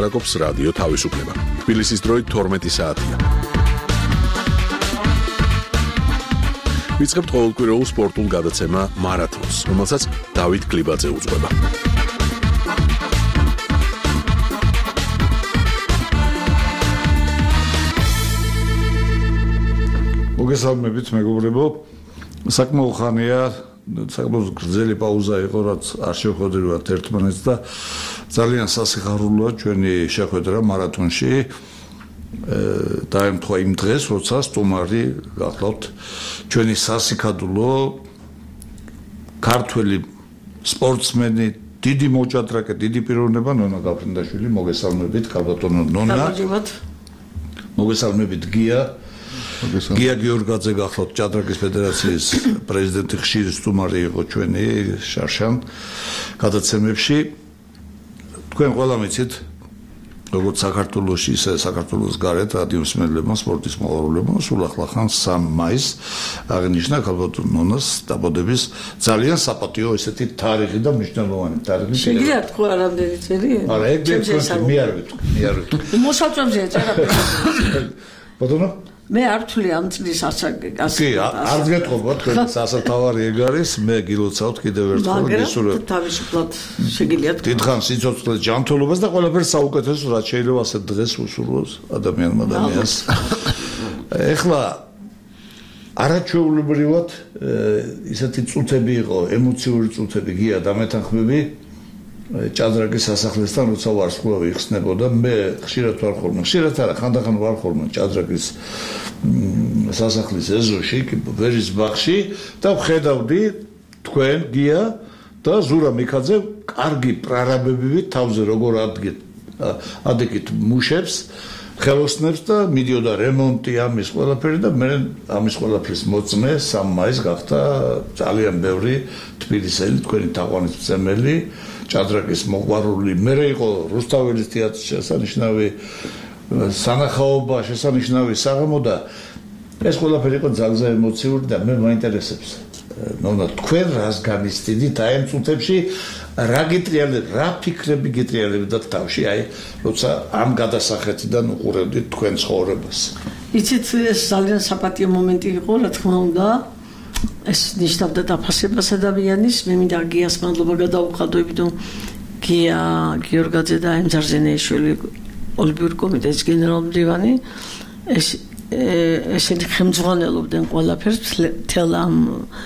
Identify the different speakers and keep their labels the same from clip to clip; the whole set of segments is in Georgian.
Speaker 1: ლაპარაკობს რადიო თავისუფლება. თბილისის დროით 12 საათია. ვიწყებთ ყოველკვირეულ სპორტულ გადაცემა მარათონს, რომელსაც დავით გლიბაძე უძღვება.
Speaker 2: მოგესალმებით მეგობრებო, საკმაო ხანია, საკმაოდ გრძელი პაუზა იყო, რაც არ შევხვედრებათ ერთმანეთს და ძალიან სასიხარულოა ჩვენი შეხვედრა მარათონში. დაემთხვა იმ დღეს, როცა სტუმარი გახლავთ ჩვენი სასიკადულო ქართველი სპორტსმენი, დიდი მოჭადრაკე, დიდი პიროვნება ნონა გაფრინდაშვილი, მოგესალმებით, კალბატონო ნონა. მოგესალმებით გია. გია გიორგაძე გახლავთ ჭადრაკის ფედერაციის პრეზიდენტი, ხშირი სტუმარი იყო ჩვენი შარშან გადაცემებში. თქვენ ყველა ვიცით, როგორც საქართველოში, ისე საქართველოს გარეთ რადიოსმენლებმა, სპორტის მოყვარულებმა სულ ახლახან 3 მაისს აღინიშნა ქალბატონ ნონას დაბადების ძალიან საპატიო ესეთი თარიღი და მნიშვნელოვანი თარიღი.
Speaker 3: შეგიძლია თქვა რამდენი წელი?
Speaker 2: არა, ეგ მე არ ვიტყვი.
Speaker 3: მოსაწვევზეა წერაფერი.
Speaker 2: ბატონო?
Speaker 3: მე არ ვთვლი ამ წლის ასაკას.
Speaker 2: კი, არ გეტყობა თქვენ სასათავარი ეგ არის, მე გილოცავთ კიდევ ერთხელ გისურვებთ.
Speaker 3: მაგრამ თავისუფლად შეგიძლია თქვა.
Speaker 2: დიდხანს სიცოცხლეს ჯანმრთელობას და ყველაფერს საუკეთესო, რაც შეიძლება ასე დღეს უსურვოს ადამიანს. ეხლა არაჩვეულებრივად ისეთი წუთები იყო, ემოციური წუთები გია დამეთანხმები ჭადრაკის სასახლესთან, როცა ვარსკვლავი იხსნებოდა. მე ხშირად ვარ ხოლმე, ხშირად არა, ხანდახან ვარ ხოლმე ჭადრაკის სასახლის ეზოში, ვერის ბაღში და ვხედავდი თქვენ გია და ზურა მიქაძე კარგი პრარაბებივით თავზე როგორ ადეკით მუშებს, ხელოსნებს და მიდიოდა რემონტი ამის ყველაფერი და მე ამის ყველაფრის მოწმე 3 მაისს გახდა ძალიან ბევრი თბილისელი, თქვენი თაყვანისმცემელი, ჭადრაკის მოყვარული. მე იყო რუსთაველის თეატრის შესანიშნავი სანახაობა, შესანიშნავი საღამო და ეს ყველაფერი იყო ძალიან ემოციური და მე მაინტერესებს ნონა თქვენ რას განიცდიდით აი ამ წუთებში, რა გიტრიალებთ, რა ფიქრები გიტრიალებთ თავში, აი როცა ამ გადასახეთიდან უყურებდით თქვენ ცხოვრებას.
Speaker 3: იცით, ეს ძალიან საპატიო მომენტი იყო, რა თქმა უნდა. ეს ნიშნავდა დაფასებას ადამიანის. მე მინდა გიას მადლობა გადავუხადო, იმიტომ გია გიორგაძე და ემძარზენეიშვილი, ოლიმპიური კომიტეტის გენერალ-მდივანი, ესენი ხელმძღვანელობდნენ ყველაფერს მთელ ამ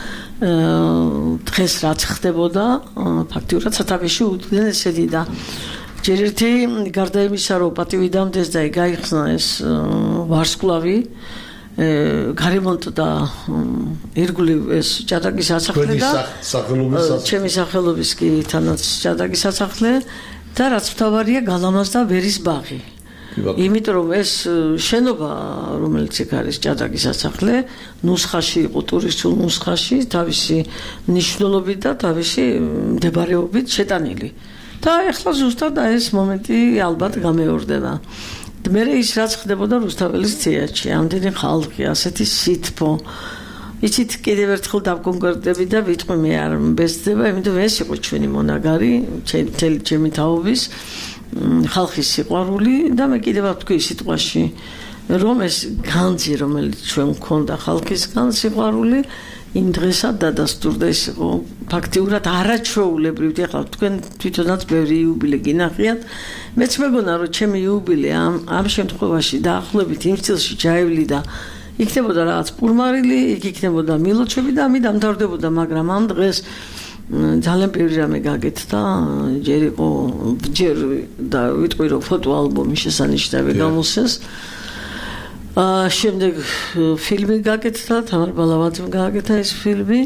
Speaker 3: დღეს რაც ხდებოდა, ფაქტიურად სათავეში უდგნენ ესენი და ჯერ ერთი გარდა იმისა, რომ პატივი დამდეს და გაიხსნა ეს ვარსკვლავი, გარემონტდა ირგვლივ ეს ჭადრაკის სასახლე და ჩემი სახელობის კი თანაც ჭადრაკის სასახლე და რაც მთავარია გალამაზდა ვერის ბაღი. იმიტომ რომ ეს შენობა, რომელიც იქ არის ჭადრაკის სასახლე, ნუსხაში იყო, ტურისტულ ნუსხაში, თავისი მნიშვნელობით და თავისი მდებარეობით შეტანილი. და ეხლა ზუსტად ეს მომენტი ალბათ გამეორდება. მე ის რაც ხდებოდა რუსთაველის თეატრში, ამდენი ხალხი, ასეთი სითბო. იცით, კიდევ ერთხელ დავკონკრეტები და ვიტყვი მე არ მბესდება, იმიტომ ეს იყო ჩვენი მონაგარი, ჩემი თაობის ხალხის სიყვარული და მე კიდევ ვთქვი სიტყვაში, რომ ეს განძი, რომელიც ჩვენ გქონდა ხალხისგან სიყვარული, იმ დღესაც დადასტურდა. ეს იყო ფაქტიურად არაჩვეულებრივი. ახლა თქვენ თვითონაც ბევრი იუბილე გინახიათ. მეც მეგონა, რომ ჩემი იუბილე ამ შემთხვევაში დაახლოებით იმ წელში ჩაევლიდა. იქნებოდა რაღაც პურმარილი, იქ იქნებოდა მილოჩები და ამით დამთავრდებოდა, მაგრამ ამ დღეს ძალიან ბევრი რამე გაკეთდა. ჯერ და ვიტყვი, რომ ფოტოალბომი შესანიშნავი გამოსცეს. შემდეგ ფილმი გაკეთდა, თამარ ბალავაძემ გააკეთა ეს ფილმი.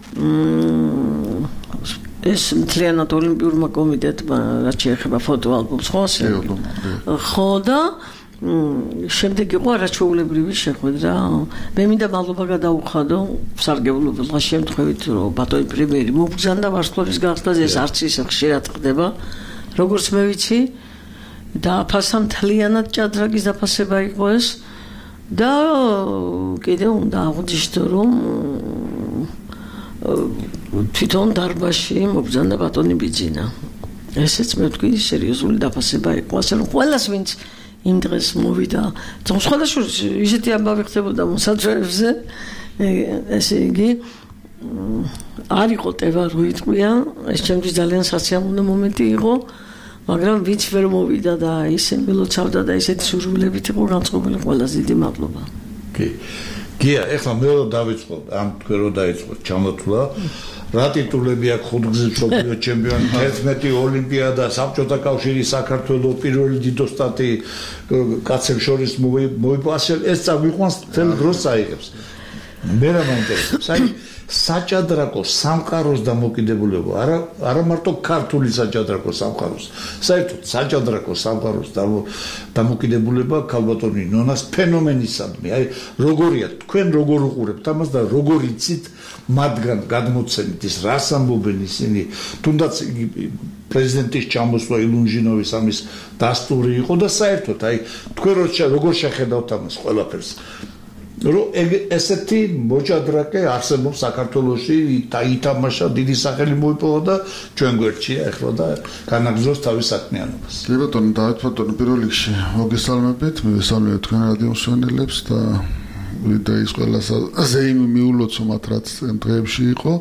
Speaker 3: ეს მთლიანად ოლიმპიურმა კომიტეტმა, რაც შეეხება ფოტოალბომს, ხო და შემდეგ იყო არაჩვეულებრივი შეხვედრა. მე მინდა მადლობა გადავუხადო სარგებლობელთა შემთხვევით, რომ ბატონი პრემიერი მოგბრძანდა ვარსკვლავის გახსნას, ეს არც ისე ხშირად ხდება, როგორც მე ვიცი. დააფასა მთლიანად ჭადრაკის დაფასება იყო ეს. და კიდევ უნდა აღვნიშნო, რომ თვითონ დარბაზში მობრძანდა ბატონი ბიძინა. ესეც მე ვთქვი სერიოზული დაფასება იყო, ასე რომ ყველას ვინც იმ დღეს მოვიდა, სხვა შორის ისეთი ამბავი ხდებოდა მოსაძრეებზე, ესე იგი არ იყო ტევა რო იტყვია, ეს ჩემთვის ძალიან სასიამოვნო მომენტი იყო, მაგრამ ვინც ვერ მოვიდა და ისე მილოცავდა და ისეთი სურვილებით იყო განწყობილი, ყველას დიდი მადლობა.
Speaker 2: კი. გია, ეხლა მე რო დავიწყო, ამ თქვენ რო დაიწყოთ ჩამოთვლა, რა ტიტულები აქვს ხუთგზის მსოფლიო ჩემპიონი, 11 ოლიმპიადა, საბჭოთა კავშირის საქართველოს პირველი დიდოსტატი კაცებს შორის მოიპასე, ეს წაგვიყვანს თელ დროს წაიღებს. მე რა მაინტერესებს, აი საჭადრაკო სამყაროს დამოკიდებულება, არა მარტო ქართული საჭადრაკო სამყაროს, საერთოდ საჭადრაკო სამყაროს დამოკიდებულება ქალბატონი ნონას ფენომენისადმი. აი როგორია, თქვენ როგორ უყურებთ ამას და როგორ იცით მათგან გადმოცემით ის რას ამბობენ ისინი, თუნდაც პრეზიდენტის ჩამოსვლა ილუნჟინოვის ამის დასტური იყო და საერთოდ აი თქვენ როგორ შეხედავთ ამას ყველაფერს. რომ ესეთი მოჭადრაკე არსებობს საქართველოში და ითამაშა დიდი სახელი მოიპოვა და ჩვენ გვერდშია ახლა და განაგზავს თავის საქმიანობას.
Speaker 4: კი ბატონო, დავით ბატონო, პირველ რიგში მოგესალმებით, მივესალმებით თქვენ რადიო მსმენელებს და ის ყველასაზე მიულოცოთ რაც დღეებში იყო.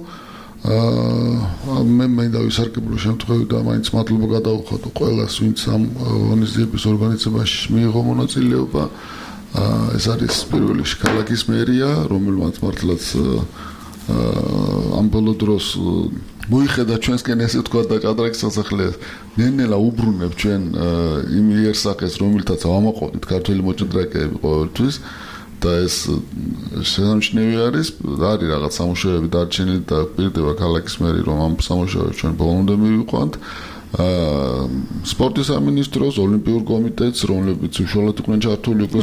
Speaker 4: მე მინდა ვისარგებლო შემთხვევით და მაინც მადლობა გადავხოთ ყველას, ვინც ამ ღონისძიების ორგანიზებაში მიიღო მონაწილეობა. ეს არის პირველ რიგში ქალაქის მერია, რომელმაც მართლაც ამ ბოლო დროს მოიხედა ჩვენსკენ ესე თქვა და ჭადრაკის სასახლეს ნენელა უბრუნებ ჩვენ იმ იერსახეს, რომელთაც ავამაყობდით ქართული მოჭადრაკეები ყოველთვის და ეს შესამჩნევი არის რაღაც სამუშაოები დარჩენილი და პირდება ქალაქის მერი რომ ამ სამუშაოებს ჩვენ ბოლომდე მივიყვანთ. სპორტის სამინისტროს, ოლიმპიურ კომიტეტს, რომლებიც უშუალოდ იყვნენ ჩართული უკვე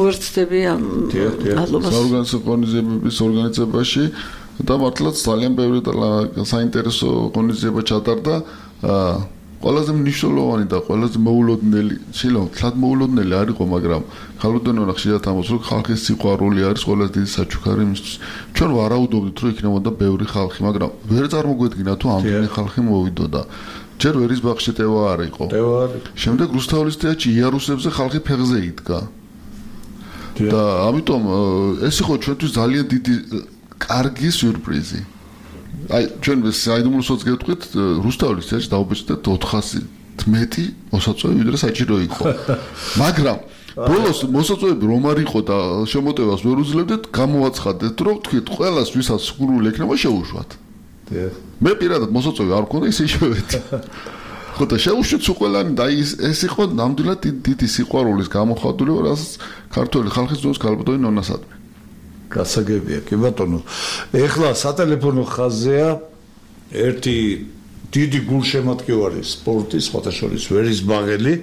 Speaker 4: საორგანიზებების ორგანიზებაში და მართლაც ძალიან ბევრი საინტერესო ღონისძიება ჩატარდა. ყველაზე მნიშვნელოვანი და ყველაზე მოულოდნელი, შეიძლება მოულოდნელი არ იყო, მაგრამ ხალხოდანო ხშირად ამბობს, რომ ხალხის სიყვარული არის ყველაზე დიდი საჩუქარი იმისთვის. ჩვენ ვარაუდობდით, რომ იქნებოდა ბევრი ხალხი, მაგრამ ვერ წარმოგვედგინა თუ ამდენი ხალხი მოვიდოდა. ჯერ ვერისბაღში ტევა არ იყო. შემდეგ რუსთაველის თეატრში იარუსებზე ხალხი ფეხზე იდგა. და ამიტომ ეს იყო ჩვენთვის ძალიან დიდი კარგი სიურპრიზი. აი ჩვენ საიდუმლოსაც გეტყვით, რუსთაველის თეატრში დაუბეჭდეთ 411 მოსაწვევი, ვიდრე საჭირო იყო. მაგრამ ბოლოს მოსაწვევები რომ არ იყო და შემოტევას ვერ უძლებდეთ, გამოვაცხადეთ, რომ თქვით ყველას ვისაც სურვილი ექნება შეუშვათ. მე პირადად მოსაწვევი არ მქონდა, ისე შევედი. ხო და შეუშვით ყველანი და ეს იყო ნამდვილად დიდი სიყვარულის გამოხატულება, რასაც ქართული ხალხის ძოს ქალბატონი ნონასადმი.
Speaker 2: გასაგებია, კი ბატონო. ეხლა სატელეფონო ხაზია ერთი დიდი გულშემატკივარი სპორტის, სხვათა შორის ვერისბაღელი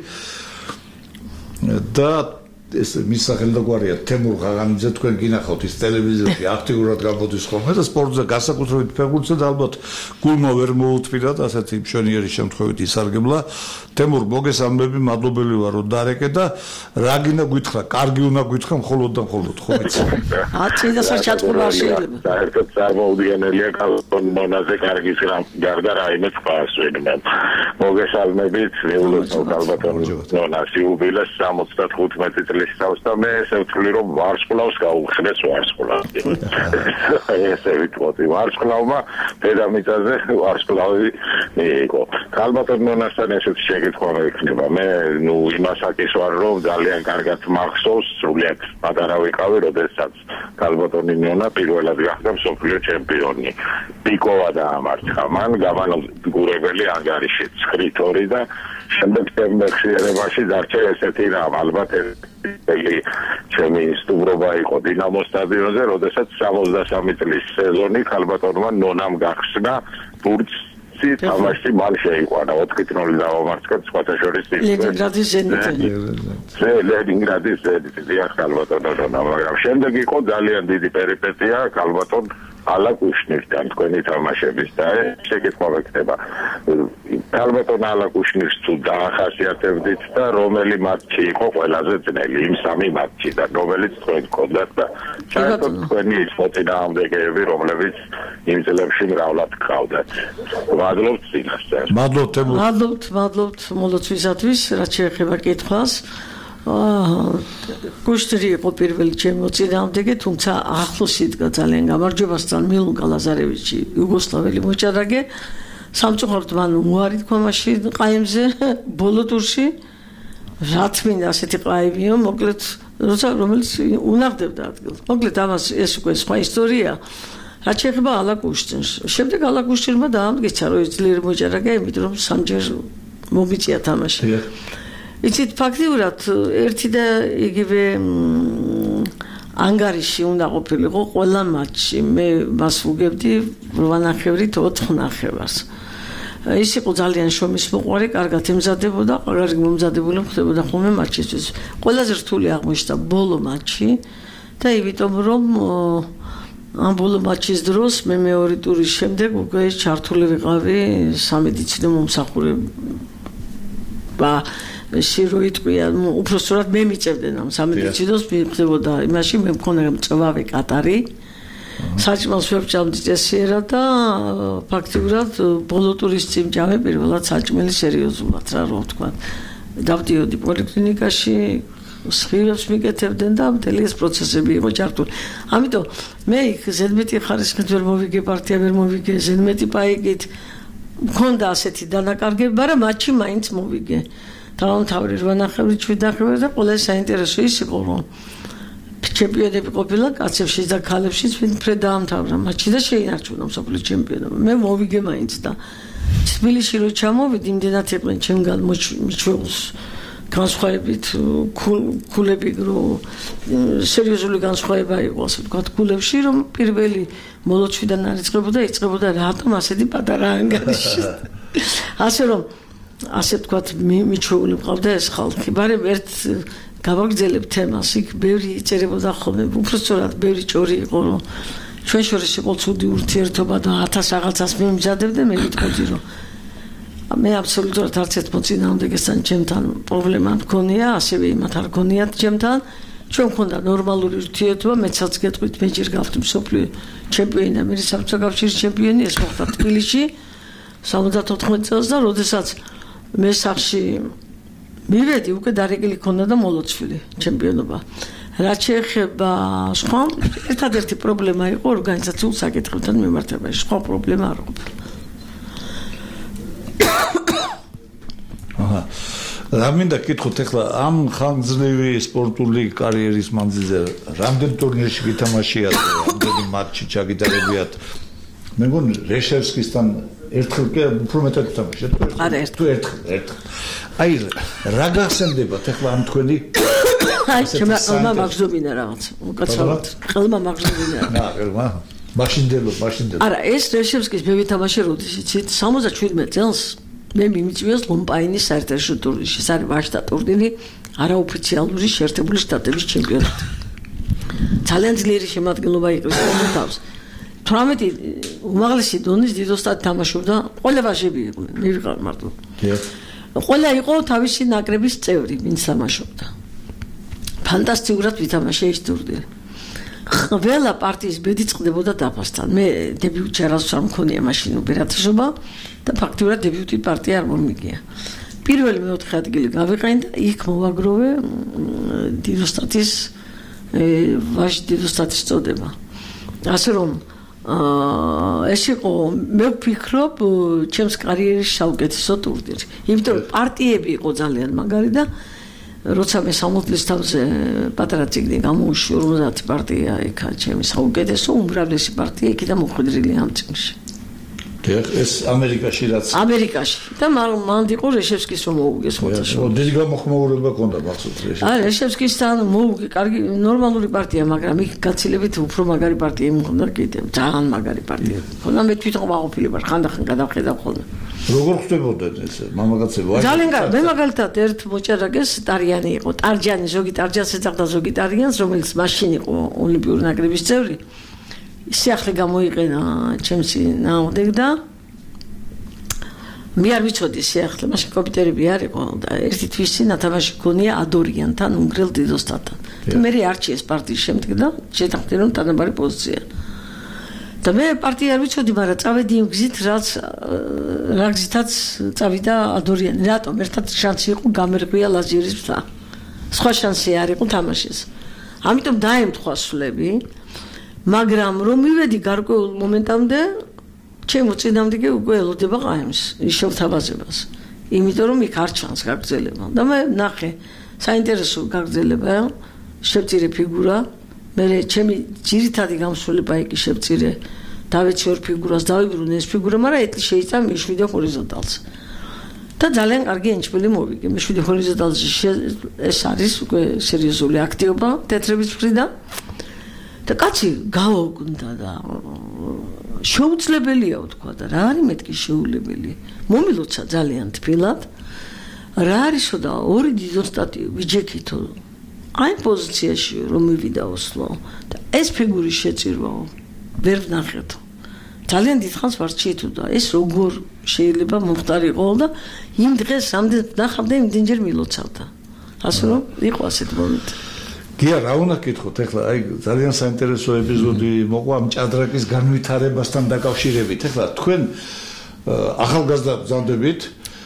Speaker 2: და ეს მის სახელდაგვარია თემურ ღაღანიძე, თქვენ გინახავთ ის ტელევიზიაში აქტიურად გამოდის ხოლმე და სპორტზე განსაკუთრებით ფეხბურთზე და ალბათ გულმა ვერ მოუთმიდათ ასეთი მშვენიერი შემთხვევით ისარგებლა. თემურ, მოგესალმები, მადლობელი ვარ რომ დარეკე და რა გინდა გითხრა, კარგი უნდა გითხრა მხოლოდ და მხოლოდ, ხო იცი?
Speaker 3: აწინა საჩატყურა შეიძლება.
Speaker 5: საერთოდ წარმოუდგენელია მონაზე კარგის გარდა რაიმე თქვას ვინმე. მოგესალმებით, მეულოცავ ქალბატონი ნონას იუბილეს 75 წლის თავს და მე ესე ვთვლი რომ ვარსკვლავს გაუხსნეს ვარსკვლავს. ესე ვიტყოდი, ვარსკვლავმა დედამიწაზე ვარსკვლავი იყო. ქალბატონი ნონასთან ესეც შეკითხვა მექნება. მე იმასაკის ვარ რომ ძალიან კარგად მახსოვს, სრულიად პატარა ვიყავი, როდესაც ქალბატონი ნონა პირველად გახდა მსოფლიო ჩემპიონი. პიკოვა დაამარცხა მან გამანადგურებელი ანგარიში 9-2 და შემდეგ მეხსიერებაში დარჩა ესეთი რამ, ალბათ ჩემი სტუმრობა იყო დინამოს სტადიონზე, როდესაც 63 წლის სეზონი ქალბატონმა ნონამ გახსნა ბურთი თამაში მალ შეიყვანა 4-0 დავამარცხა სხვათა შორის
Speaker 3: ლენინგრადის ზენიტი.
Speaker 5: ლენინგრადის ზენიტი ქალბატონმა, მაგრამ შემდეგ იყო ძალიან დიდი პერიპეტია ქალბატონ ალა კუშნირთან თქვენი თამაშების და შეკითხვა მეკითხება. ალბათ ალა კუშნირს თუ დაახასიათებდით და რომელი მატჩი იყო ყველაზე ძნელი იმ სამი მატჩიდან, რომელიც თქვენ გქონდათ და საერთოდ თქვენი მოწინააღმდეგეები, რომლებიც იმ წლებში მრავლად გყავდათ. მადლობთ წინასწარ.
Speaker 3: მადლობთ მოლოცვისათვის, რაც შეეხება კითხვას. კუშტრი იყო პირველი ჩემი მოწინააღმდეგე, თუმცა ახლოს იდგა ძალიან გამარჯვებასთან მილუნკა ლაზარევიჩი, იუგოსლაველი მოჭადრაკე. სამწუხაროდ მან უარი თქვა მაშინ ყაიმზე ბოლო ტურში. რაც მინდა ასეთი ყაიმიო, მოკლედ რომელიც უნაღდებდა ადგილს. მოკლედ ამას ეს უკვე სხვა ისტორია. რაც შეეხება ალა კუშტინს. შემდეგ ალა კუშტინმა დაამტკიცა, რომ ის ძლიერი მოჭადრაკეა, იმიტომ რომ სამჯერ მომიწია თამაში. იცით ფაქტიურად ერთი და იგივე ანგარიში უნდა ყოფილიყო ყველა მატჩში. მე მას ვუგებდი 8 ნახევრით 4 ნახევარს. ის იყო ძალიან შრომის მოყვარე, კარგად ემზადებოდა, კარგი მომზადებული ხდებოდა ხოლმე მატჩისთვის. ყველაზე რთული აღმოჩნდა ბოლო მატჩი და იმიტომ რომ ამ ბოლო მატჩის დროს მე მეორე ტურის შემდეგ უკვე ჩართული ვიყავი სამედიცინო მომსახურება შიროიტყვია, უბრალოდ მე მიწევდნენ ამ სამედიცინოს, მიხდებოდა იმაში, მე მქონდა მწვავე კატარი. საჭმელს ვებჭამდი წესიერა და ფაქტიურად ბოლო ტურის წინ ჯამე პირველად საჭმელი სერიოზულად, რა ვთქვა. დავდიოდი პოლიკლინიკაში, სხივებს მიკეთებდნენ და მთელი ეს პროცესები იყო ჩართული. ამიტომ მე იქ ზედმეტი ხარისხით ვერ მოვიგე, პარტია ვერ მოვიგე, ზედმეტი პაიკით მქონდა ასეთი დანაკარგები, მაგრამ მატჩი მაინც მოვიგე. დაამთავრე 8 ნახევრით 7 ნახევრით და ყველაზე საინტერესო ის იყო, რომ ჩემპიონები ყოფილა კაცებშიც და ქალებშიც ვინმე დაამთავრა მატჩი და შეინარჩუნა მსოფლიო ჩემპიონობა. მე მოვიგე მაინც და თბილისში რო ჩამოვიდი, იმდენად იყვნენ ჩემგან მიჩვეულს განსხვავებით ქულები, რომ სერიოზული განსხვავება იყო, ასე ვთქვათ, ქულებში, რომ პირველი მოლოცვიდან არ იწყებოდა რატომ ასეთი პატარა ანგარიში. ასე რომ ასე ვთქვათ, მიჩვეული მყავდა ეს ხალხი, მაგრამ ერთ გავაგრძელებ თემას, იქ ბევრი იწერებოდა ხოლმე, უბრალოდ ბევრი ჭორი იყო, რომ ჩვენ შორის იყო ცუდი ურთიერთობა და 1000 რაღაცას მიმზადებდნენ, მე ვიტყოდი, რომ მე აბსოლუტურად არც ერთ მოწინააღმდეგესთან ჩემთან პრობლემა მქონია, ასევე იმათ არ მქონიათ ჩემთან. ჩვენ მქონდა ნორმალური ურთიერთობა, მეცაც გეტყვით, მე ჯერ გავხდი მსოფლიო ჩემპიონი და მე საბჭოთა კავშირის ჩემპიონი, ეს მოხდა თბილისში 74 წელს და როდესაც მე სახში მივედი, უკვე დარეკილი ქონდა და მოლოცვილი ჩემპიონობა. რაც შეეხება სხვა, ერთადერთი პრობლემა იყო ორგანიზაციულ საკითხებთან მიმართებაში, სხვა პრობლემა არ ყოფილა.
Speaker 2: რა მინდა გითხოთ ახლა ამ ხანგრძლივი სპორტული კარიერის მანძილზე რამდენ ტურნირში გითამაშიათ, რამდენი მატჩი ჩაგიტარებიათ? მე მგონი რეშევსკისთან ერთხელ კი უფრო მეტად გითამაშიათ.
Speaker 3: არა,
Speaker 2: ერთხელ. აი რა გახსენდებათ ახლა ამ თქვენი
Speaker 3: ჩემმა ყელმა მაგზობინა რაღაც. უკაცრავად ყელმა მაგზობინა.
Speaker 2: ყელმა მაშინდელო.
Speaker 3: არა, ეს რეშევსკის მე ვითამაშე როდესაც 77 წელს მე მიმიწვიეს ლომპაინის საერთაშორისო ტურნირში, ეს არის ვაშტა ტურნირი, არაოფიციალური შეერთებული შტატების ჩემპიონატი. ძალიან ძლიერი შემადგენლობა იყო თავს. 18 უმაღლესი დონის დიდოსტატ თამაშობდა, ყველა ვაჟები იყვნენ, მე ვიყავ მარტო. ყველა იყო თავისი ნაკრების წევრი, ვინც თამაშობდა. ფანტასტიკურად ვითამაშე ეს ტურნირი. ყველა პარტიის ბედი წყდებოდა დაფასთან. მე დებიუტი არასდროს არ მქონია მაშინ ოპერატორობა და ფაქტიურად დებიუტი პარტია არ მომიგია. პირველი მეოთხე ადგილი გავიყენ და იქ მოვაგროვე დიდოსტატის ვაჟ დიდოსტატის წოდება. ასე რომ ეს იყო მე ვფიქრობ ჩემს კარიერის საუკეთესო ტურნირი. იმიტომ რომ პარტიები იყო ძალიან მაგარი და როცა მე 60 თავზე პატარა ციგნი გამოუშვი 50 პარტია იქა ჩემი საუკეთესო უმრავლესი პარტია იქიდან მოხვედრილი ამ წიგნში.
Speaker 2: ეს ამერიკაში რაც
Speaker 3: ამერიკაში და მან იყო რეშევსკის რომ მოუგეს მოთაშო.
Speaker 2: დიდი გამოხმაურება ჰქონდა მახსოვს რეშევსკის.
Speaker 3: არა, რეშევსკისთან მოუგე კარგი ნორმალური პარტია, მაგრამ იქ გაცილებით უფრო მაგარი პარტია მქონდა კიდევ, ძალიან მაგარი პარტია. ხოდა მე თვითონ ვაყოფილი ვარ, ხანდახან გადავხედავ ხოლმე.
Speaker 2: როგორ ხდებოდა ეს მამაკაცები?
Speaker 3: ძალიან კარგი. მე მაგალითად ერთ მოჭადრაკეს ტარიანი იყო, ტარჯანი, ზოგი ტარჯანს ეძახდა, ზოგი ტარიანს, რომელიც მაშინ იყო ოლიმპიური ნაკრების წევრი. სიახლე გამოიყენა ჩემს ნაოდეგ და მე არ ვიცოდი სიახლე, მაშინ კომპიუტერები არ იყო და ერთი თვის წინ ათამაში გქონია ადორიანთან, უნგრელ დიდოსთან. და მე არჩიეს პარტიის შემდეგ და შეთანხმდი რომ თანაბარი პოზიცია. და მე პარტია არ ვიცოდი, მაგრამ წავედი იმ გზით, რა გზითაც წავიდა ადორიანი. რატომ? ერთად შანსი იყო გამერღვია ლაზიერის მთა. სხვა შანსი არ იყო თამაშის. ამიტომ დაემთხვა სულები, მაგრამ რომ მივედი გარკვეულ მომენტამდე ჩემო წინამდე უკვე ელოდება ყაიმს, ისევთავაზებას. იმიტომ რომ იქ არ ჩანს გაგრძელება. და მე ნახე საინტერესო გაგრძელება, შევწირე ფიგურა, მე ჩემი ძირითადი გამსვლელება იქ შევწირე დავეცი ორ ფიგურას, დავიბრუნე ეს ფიგურა, მაგრამ ეტლი შეიწამი მეშვიდე ჰორიზონტალს. და ძალიან კარგი ენჩმელი მოვიგე. მეშვიდე ჰორიზონტალში ეს არის უკვე სერიოზული აქტივობა თეთრების მხრიდან. და კაცი გაუგუნდა და შეუძლებელია ვთქვა და რა არის მეთქი შეუძლებელი. მომილოცა ძალიან თბილად. რა არისო და ორი დიდოსტატი ვიჯექითო. აი პოზიციაში რომ მივიდა ოსლო და ეს ფიგურის შეწირვა ვერ ვნახეთო. ძალიან დიდხანს ვარჩიეთო და ეს როგორ შეიძლება მომხდარიყო და იმ დღეს რამდენ ნახავდა იმდენჯერ მილოცავდა. ასე რომ იყო ასეთი მომენტი.
Speaker 2: გია რა უნდა გითხოთ ეხლა აი ძალიან საინტერესო ეპიზოდი მოყვა ამ ჭადრაკის განვითარებასთან დაკავშირებით. ეხლა თქვენ ახალგაზრდა ბრძანდებით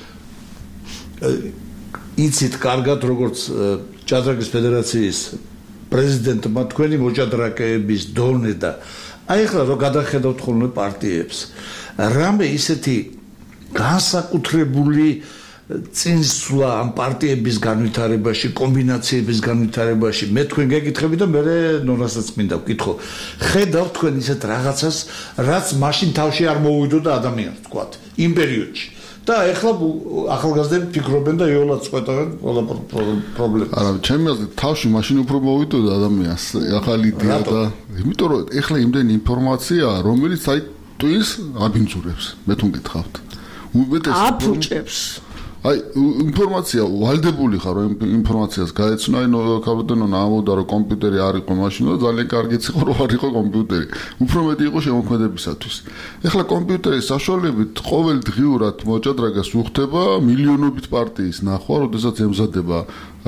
Speaker 2: იცით კარგად როგორც ჭადრაკის ფედერაციის პრეზიდენტმა თქვენი მოჭადრაკეების დონე და აი ეხლა რო გადახედავთ ხოლმე პარტიებს რამე ისეთი განსაკუთრებული წინსვლა ამ პარტიების განვითარებაში, კომბინაციების განვითარებაში მე თქვენ გეკითხები და მე ნონასაც მინდა ვკითხო. ხედავ თქვენ ისეთ რაღაცას, რაც მაშინ თავში არ მოუვიდოდა ადამიანს, თქვათ, იმ პერიოდში. და ეხლა ახალგაზრდები ფიქრობენ და იოლად წყვეტავენ ყველა პრობლემას.
Speaker 4: არა, ჩემი აზრით თავში მაშინ უფრო მოუვიდოდა ადამიანს, ახალი იდეა და იმიტომ რომ ეხლა იმდენი ინფორმაციაა, რომელიც აი ტვინს აბინძურებს, მე თვითონ გითხავთ.
Speaker 3: აფუჭებს.
Speaker 4: აი ინფორმაცია ვალდებული ხარ რომ ინფორმაციას გაეცნო აი კაპიტანო ამბობდა რომ კომპიუტერი არ იყო მაშინ და ძალიან კარგიც იყო რომ არ იყო კომპიუტერი უფრო მეტი იყო შემოქმედებისათვის ეხლა კომპიუტერის საშუალებით ყოველდღიურად მოჭადრაკეს უხდება მილიონობით პარტიის ნახვა როდესაც ემზადება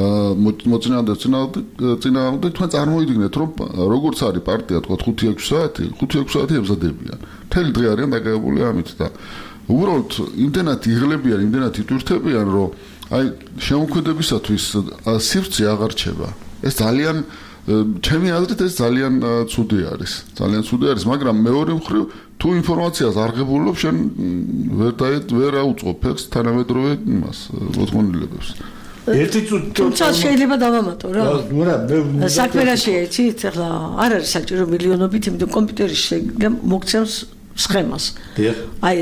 Speaker 4: მოწინააღმდეგე თქვენ წარმოიდგინეთ რომ როგორც არის პარტია თქვა 5-6 საათი 5-6 საათი ემზადებიან მთელი დღე არიან დაკავებული ამით და უბრალოდ იმდენად იღლებიან, იმდენად იტვირთებიან, რომ აი შემოქმედებისათვის სივრცე აღარ რჩება. ეს ძალიან ჩემი აზრით ეს ძალიან ცუდი არის. ძალიან ცუდი არის, მაგრამ მეორე მხრივ თუ ინფორმაციას არ ღებულობ, შენ ვერ აუწყობ ფეხს თანამედროვე იმას, მოთხოვნილებებს.
Speaker 2: ერთი
Speaker 3: თუმცა შეიძლება დავამატო რა. საქმე რა შეიცით, ახლა არ არის საჭირო მილიონობით, იმიტომ კომპიუტერი მოგცემს სქემას. აი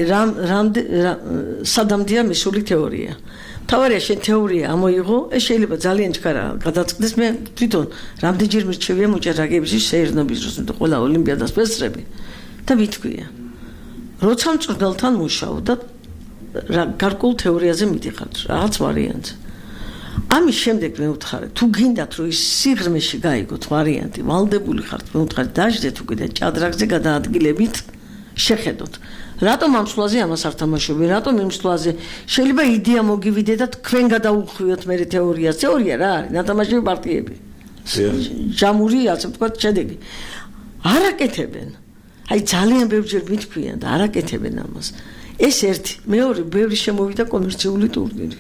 Speaker 3: სადამდეა მისული თეორია. თავარია შენ თეორია ამოიღო, ეს შეიძლება ძალიან ჩქარა გადაწყდეს. მე თვითონ რამდენჯერ მირჩევია მოჭადრაკეების შეერნობის დროს, მე ყველა ოლიმპიადას ვესწრები და მითქვია. როცა მწვრთნელთან მუშაობ და გარკვეულ თეორიაზე მიდიხარ, რაღაც ვარიანტს. ამის შემდეგ მე ვთხარი, თუ გინდათ რომ ის სიღრმეში გაიგოთ ვარიანტი, ვალდებული ხართ, მე ვთხარი დაждეთ უკვე და ჭადრაკზე გადაადგილებით შეხედოთ. რატომ ამ სვლაზე ამას არ თამაშობენ? რატომ იმ სვლაზე შეიძლება იდეა მოგივიდე და თქვენ გადაუხვიოთ მე თეორიას? თეორია რა არის? ნათამაშები პარტიები. ჯამური, ასე ვთქვათ, შედეგი. არაკეთებენ. აი ძალიან ბევრჯერ მითქვიან და არაკეთებენ ამას. ეს ერთი, მეორე, ბევრი შემოვიდა კომერციული ტურნირი.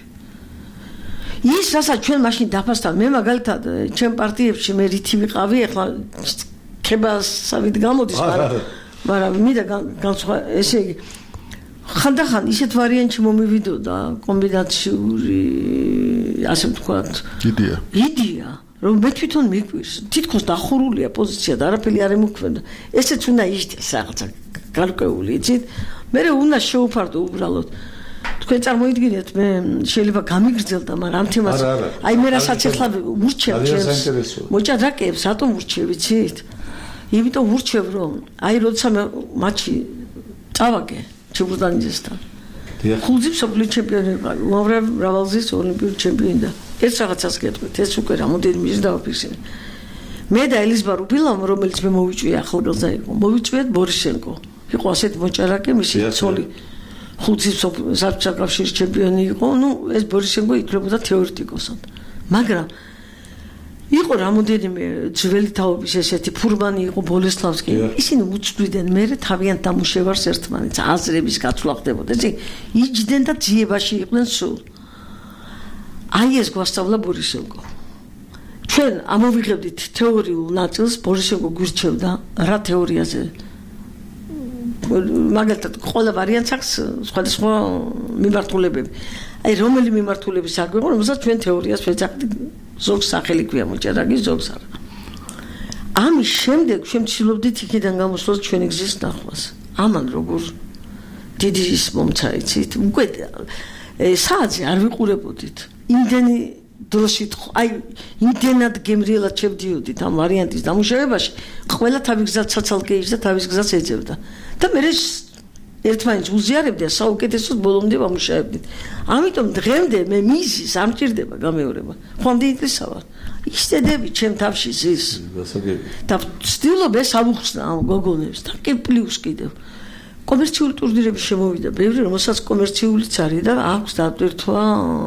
Speaker 3: ის რასაც ჩვენ მაშინ დაფასთან, მე მაგალითად ჩემ პარტიებში მე რითი ვიყავი, ახლა ქებასავით გამოდის, მაგრამ მინდა განსხვავ ესე იგი ხანდახან ისეთ ვარიანტში მომივიდოდა კომბინაციური ასე ვთქვათ იდეა რომ მე თვითონ მიკვირს თითქოს დახურულია პოზიცია და არაფერი არ ემუქრებდა ესეც უნდა იშდეს რაღაცა გარკვეული იცით მე უნდა შეუფარდო უბრალოდ თქვენ წარმოიდგინეთ მე შეიძლება გამიგრძელდა მაგრამ ამ თემას აი მე რასაც ახლა ურჩევ მოჭადრაკეებს რატომ ურჩევ იცით იმიტომ ურჩევ რომ აი როცა მე მატჩი წავაგე ჩებურდანიძესთან ხუთი მსოფლიო ჩემპიონი ვარ მრავალგზის ოლიმპიური ჩემპიონი და ეს რაღაცას გეტყვით ეს უკვე რამოდენიმე მის დავაფიქსირე მე და ელიზბარ უბილამ რომელიც მე მოვიჭვია ახალგაზრდა იყო მოვიჭვიეთ ბორისენკო იყო ასეთი მოჭარაკე მისი ცოლი ხუთი საბჭოთა კავშირის ჩემპიონი იყო ნუ ეს ბორისენკო ითვლებოდა თეორეტიკოსად მაგრამ იყო რამოდენიმე ძველი თაობის ესეთი ფურმანი იყო ბოლესლავსკი ისინი უწვდიდნენ მე თავიანთ დამუშევარს ერთმანეთს აზრების გაცვლა ხდებოდა ესე იჯდნენ და ძიებაში იყვნენ სულ აი ეს გვასწავლა ბორისენკო ჩვენ ამოვიღებდით თეორიულ ნაწილს ბორისენკო გვირჩევდა რა თეორიაზე მაგალითად ყველა ვარიანტს აქვს სხვადასხვა მიმართულებები აი რომელი მიმართულების არ გვიყო რომელსაც ჩვენ თეორიას ვეძახდით ზოგს სახელი ქვია მოჭარაკის ზოგს არა ამის შემდეგ ჩვენ ვცდილობდით იქიდან გამოსვლას ჩვენი გზის ნახვას ამან როგორ დიდი ის მომცა იცით უკვე საათზე არ ვიყურებოდით იმდენი დროშით აი იმდენად გემრიელად შევდიოდით ამ ვარიანტის დამუშავებაში ყველა თავის გზას ცაცალკეის და თავის გზას ეძებდა და მე ერთმანეთს უზიარებდა საუკეთესოდ ბოლომდე ვამუშავებდით ამიტომ დღემდე მე მიზის არ მჭირდება გამეორება ხომდი ინტერესავარ ისედები ჩემ თავში ზის და ვცდილობ ეს ამოხსნა ამ გოგონებს და კი პლუს კიდევ კომერციული ტურნირები შემოვიდა ბევრი რომელსაც კომერციულიც არის და აქვს დატვირთვა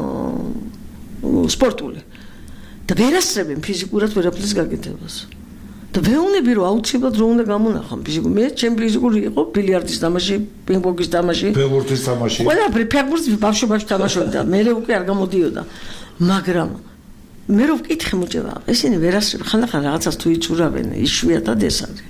Speaker 3: სპორტული და ვერასწრებენ ფიზიკურად ვერაფრის გაკეთებას და ვეუბნები რომ აუცილებლად რომ უნდა გამონახან ფიზიკურ მე ჩემ ფიზიკური იყო ბილიარდის თამაში პინგ-პონგის თამაში ფეხბურთის თამაში ყველაფერი ფეხბურთს ბავშვობაში თამაშობდა მე უკვე არ გამოდიოდა მაგრამ მე რო ვკითხე მოჭება ესენი ვერასწრებენ ხანდახან რაღაცას თუ იწურავენ იშვიათად ეს არის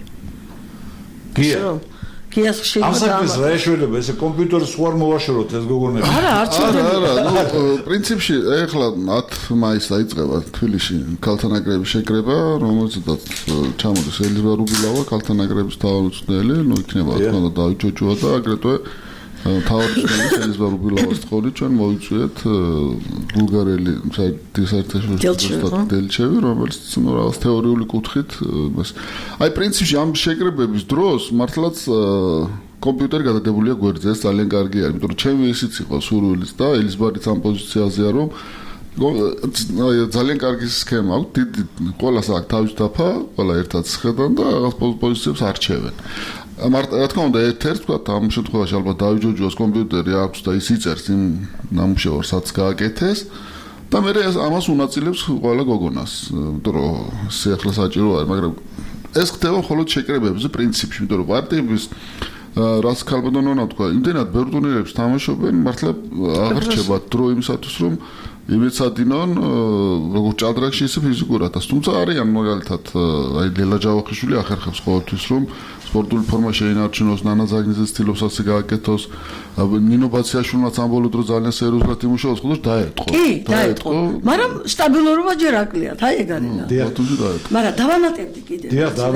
Speaker 3: გიას შეიძლება
Speaker 2: ამას რა შეიძლება ესე კომპიუტერს უარ მოვაშოროთ ეს გოგონები
Speaker 3: არა არც არა
Speaker 4: პრინციპში ეხლა 10 მაისს დაიწყება თბილისში ქალთა ნაკრების შეკრება რომელზედაც ჩამოდის ელიზბარ უბილავა ქალთა ნაკრების თავმჯდომარე ნუ იქნება თქო და დავით ჯოჯოა და აგრეთვე თავმჯდომარე ელიზბარ უბილავას თხოვით ჩვენ მოვიწვიეთ ბულგარელი საერთაშორისო დელჩევი რომელიც ნუ რაღაც თეორიული კუთხით აი პრინციპში ამ შეკრებების დროს მართლაც კომპიუტერი გადადებულია გვერდზე ეს ძალიან კარგი არის იმიტომ რომ ჩემი ისიც იყო სურვილიც და ელიზბარიც ამ პოზიციაზეა რომ ძალიან კარგი სქემა აქვს დიდი ყველას აქვს თავის დაფა ყველა ერთად შეხედან და რაღაც პოზიციებს არჩევენ რა თქმა უნდა ერთ-ერთ თქვა ამ შემთხვევაში ალბათ დავით ჯოჯოას კომპიუტერი აქვს და ის იწერს იმ ნამუშევარსაც გააკეთეს და მე ამას უნაწილებს ყველა გოგონას იმიტომ რომ სიახლე საჭირო არის მაგრამ ეს ხდება მხოლოდ შეკრებებზე პრინციპში იმიტომ რომ პარტიების რაც ქალბატონონა თქვა იმდენად ბევრ ტურნირებს თამაშობენ მართლა აღარ რჩება დრო იმისათვის რომ იმეცადინონ როგორც ჭადრაკში ისე ფიზიკურადაც თუმცა არიან მაგალითად აი ლელა ჯავახიშვილი ახერხებს ყოველთვის რომ სპორტული ფორმა შეინარჩუნოს ნანა ზაგნიძის ცდილობს ასე გააკეთოს ნინო ბაციაშვილმაც ამ ბოლო დრო ძალიან სერიოზულად იმუშაობს ხოლმე დაეტყო
Speaker 3: კი დაეტყო მაგრამ სტაბილურობა ჯერ აკლიათ აი ეგ არის მაგრამ დავამატებდი კიდევ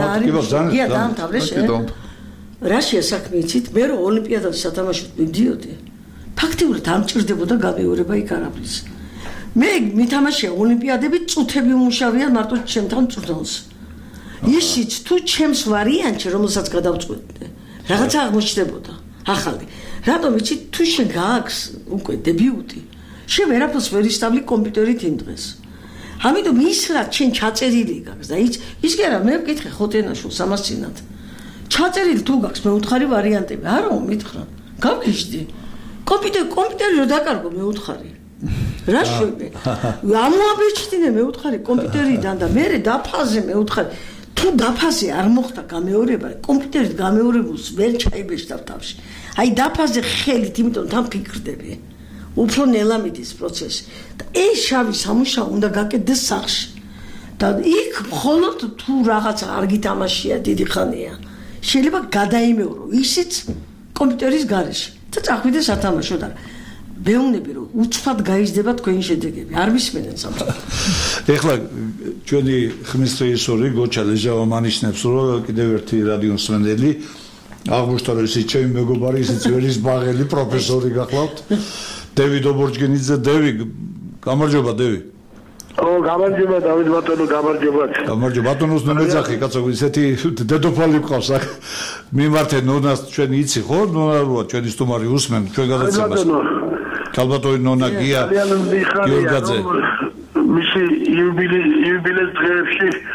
Speaker 3: რაშია საქმე იცით მე რომ ოლიმპიადაზე სათამაშოდ მივდიოდი ფაქტიურად არ მჭირდებოდა გამეორება იქ არაფრის მე მითამაშია ოლიმპიადები წუთები უმუშავია მარტო ჩემთან წვრთნელს ისიც თუ ჩემს ვარიანტში რომელსაც გადავწყვეტე რაღაცა აღმოჩნდებოდა ახალი რატომ იცით თუ შენ გააქვს უკვე დებიუტი შენ ვერაფერს ვერ ისწავლი კომპიუტერით იმ დღეს ამიტომ ის რაც შენ ჩაწერილი გაქვს და ის კი არა მე ვკითხე ხოტენაშვილს ამას წინათ ჩაწერილი თუ გაქვს მეუთხარი ვარიანტები არა მითხრა გავგიჟდი კომპიუტერი რო დაკარგო მეუთხარი რა შეიძლება ამოაბეჭდინე მეუთხარი კომპიუტერიდან და მე დაფაზე მეუთხარი თუ დაფაზე არ მოხდა გამეორება კომპიუტერით გამეორებულს ვერ ჩაიბეჭდა თავში აი დაფაზე ხელით იმიტომ თან ფიქრდები უფრო ნელა მიდის პროცესი და ეს შავი სამუშაო უნდა გაკეთდეს სახში და იქ მხოლოდ თუ რაღაცა არ გითამაშია დიდი ხანია შეიძლება გადაიმეორო ისიც კომპიუტერის გარეშე და წახვიდე სათამაშო და ვეუბნები რომ უცბად გაიზრდება თქვენი შედეგები არ მისმენენ სამწუხაროდ
Speaker 2: ეხლა ჩვენი ხმის რეჟისორი გოჩა ლეჟავა მანიშნებს რომ კიდევ ერთი რადიოსმენელი აღმოჩნდა რომ ისიც ჩემი მეგობარი ისიც ვერის ბაღელი პროფესორი გახლავთ დევიდ ობორჯგინიძე დევი გამარჯობა დევი
Speaker 5: გამარჯობა დავით ბატონო
Speaker 2: გამარჯობა ბატონოს ნომეძახი კაცო ისეთი დედოფალი ყავს აქ მიმართე ნონას ჩვენი იცი ხო ნონა როა ჩვენი სტუმარი უსმენ ჩვენ გადაცემას ქალბატონი ნონა გია გიორგაძე
Speaker 5: მისი იუბილეს დღეებში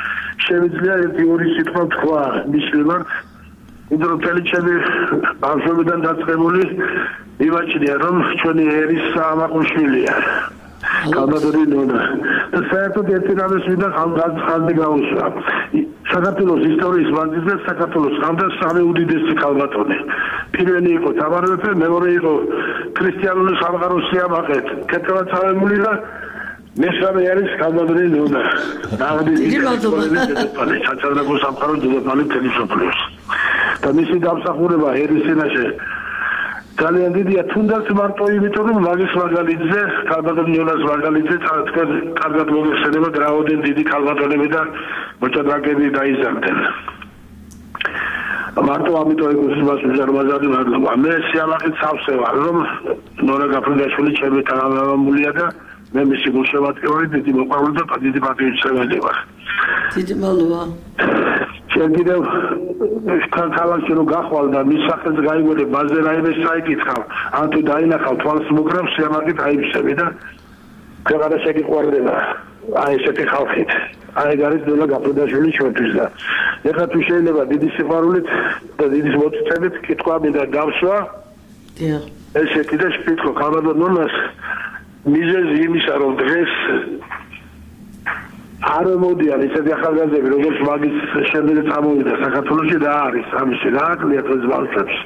Speaker 5: შემიძლია ერთი ორი სიტყვა თქვა მის მიმართ იმიტომ რომ თელჩები ბავშვებიდან დაწყებული იმაჩნია რომ ჩვენი ერის სამაყურშვილია კალბატონი ნონა და საერთოდ ერთი რამის მინდა ხალხი გაუსვა საქართველოს ისტორიის მანძილზე საქართველოს ხანდა სამი უდიდესი კალბატონი პირველი იყო თამარ მეფე მეორე იყო ქრისტიანული სამყაროს სიამაყე კეთილაცავებული და მესამე არის კალბატონი ნონა ნამდვილად საჩალდაკო სამყარო დედოფალი თელისოფლოს და მისი დამსახურება ერის წინაშე ძალიან დიდია თუნდაც მარტო იმიტომ რომ მაგის მაგალითზე კალბატონი ნონას მაგალითზე თქვენ კარგად მოგეხსენება რაოდენ დიდი კალბატონები და მოჭადრაკეები დაიზარდნენ მარტო ამიტომ ეკუსმას უზარმაზარი მადლობა მე სიამაყით სავსე ვარ რომ ნონა გაფრინდაშვილი ჩემი თანამემამულია და მე მისი გულშემატკივარი დიდი მოყვარული და დიდი პატრიოტი ვარ
Speaker 3: დიდი მადლობა
Speaker 5: ჩვენ კიდევ ქალაქში რომ გახვალ და მის სახელს გაიგონე ბაზე რაიმე საიკითხავ ან თუ დაინახავ თვალს მოკრავ სიამაყით აიფსები და ქვეყანა შეგიყვარდება აი ესეთი ხალხით აი გარეთ ნონა გაფრინდაშვილი ჩვენთვის და ეხლა თუ შეიძლება დიდი სიყვარულით და დიდი მოწიწებით კითხვა მინდა დავსვა ესეთი და შევიტყო კალბატონ ნონას მიზეზი იმისა რომ დღეს არ მოდიან ისეთი ახალგაზრდები როგორც მაგის შემდეგ წამოვიდა საქართველოში და არის ამისი ნაკლია დღეს ბავშვებს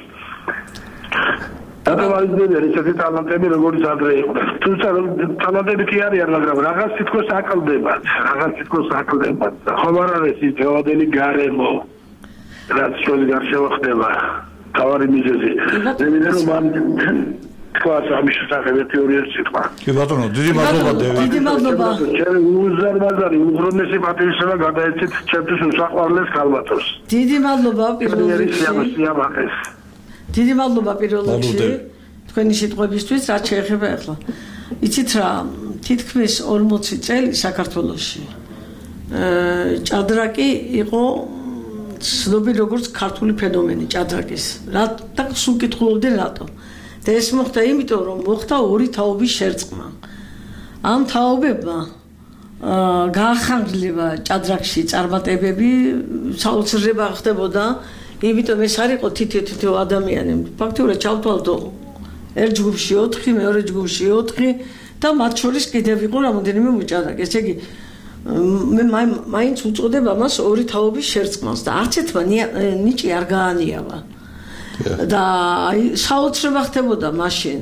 Speaker 5: ადამიანები ისეთი ტალანტები როგორც ადრე იყვნენ თუმცა ტალანტები კი არიან მაგრამ რაღაც თითქოს აკლდებათ ხომ არ არის ის თეოდელი გარემო რაც ჩვენი გარშემო ხდება თავარი მიზეზი მე მინდა რომ თქვას ამის შესახებ ერთი ორი სიტყვა.
Speaker 2: კი ბატონო, დიდი მადლობა დევი.
Speaker 3: დიდი მადლობა.
Speaker 5: ჩემი უზარმაზარი უღრუნესი პატრიოტიზმი გადაეცით ჩემთვის უსაყვარლეს კალბატონს.
Speaker 3: დიდი მადლობა პირველ რიგში. დიდი მადლობა პირველ რიგში. თქვენი სიტყვებისთვის რაც შეეხება ახლა. იცით რა, თითქმის 40 წელი საქართველოში ჭადრაკი იყო ცნობილი როგორც ქართული ფენომენი ჭადრაკის. რა და სულ კითხულობდნენ რატო? და ეს მოხდა იმიტომ რომ მოხდა ორი თაობის შერწყმა. ამ თაობებმა გაახანგლება ჭადრაკში წარმატებები საოცრება ხდებოდა, იმიტომ ეს არ იყო თითო ადამიანი. ფაქტობრივად ჩავთვალდო ერთ ჯგუფში 4, მეორე ჯგუფში 4 და მათ შორის კიდევ იყო რამოდენიმე მოჭადრაკე. ესე იგი მე მაინც უწოდებ ამას ორი თაობის შერწყმას და არც ერთმა ნიჭი არ გაანიავა. და საოცრება ხდებოდა მაშინ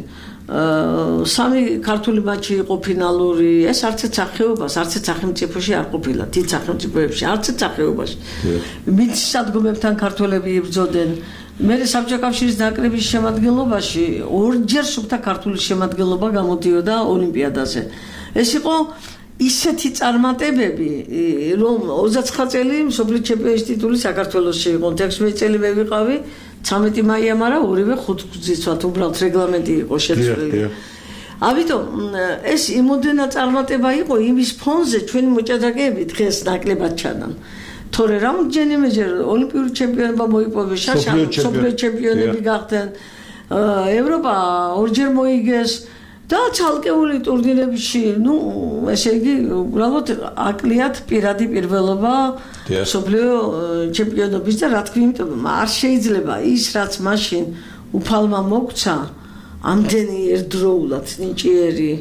Speaker 3: სამი ქართული მატჩი იყო ფინალური ეს არც ერთ სახეობას არც ერთ სახელმწიფოში არ ყოფილა დიდ სახელმწიფოებში არც ერთ სახეობაში მიწისადგომებთან ქართველები იბრძოდნენ მე საბჭოთა კავშირის ნაკრების შემადგენლობაში ორჯერ სუფთა ქართული შემადგენლობა გამოდიოდა ოლიმპიადაზე ეს იყო ისეთი წარმატებები რომ 29 წელი მსოფლიო ჩემპიონის ტიტული საქართველოში იყო 16 წელი მე ვიყავი 13 მაია, მაგრამ ორივე 5 გზისვათ უბრალოდ რეგლამენტი იყო შეცვლილი. ამიტომ ეს იმოდენა წარმატება იყო იმის ფონზე ჩვენი მოჭადრაკეები დღეს ნაკლებად ჩანან. თორე რამდენიმეჯერ ოლიმპიური ჩემპიონობა მოიპოვა შაშა, მსოფლიო ჩემპიონები გახდნენ. ევროპა ორჯერ მოიგეს და ცალკეული ტურნირებში, ესე იგი, უბრალოდ აკლიათ პირადი პირველობა მსოფლიო ჩემპიონობის და რა თქმა უნდა, არ შეიძლება ის რაც მაშინ უფალმა მოგცა, ამდენი ერთდროულად ნიჭიერი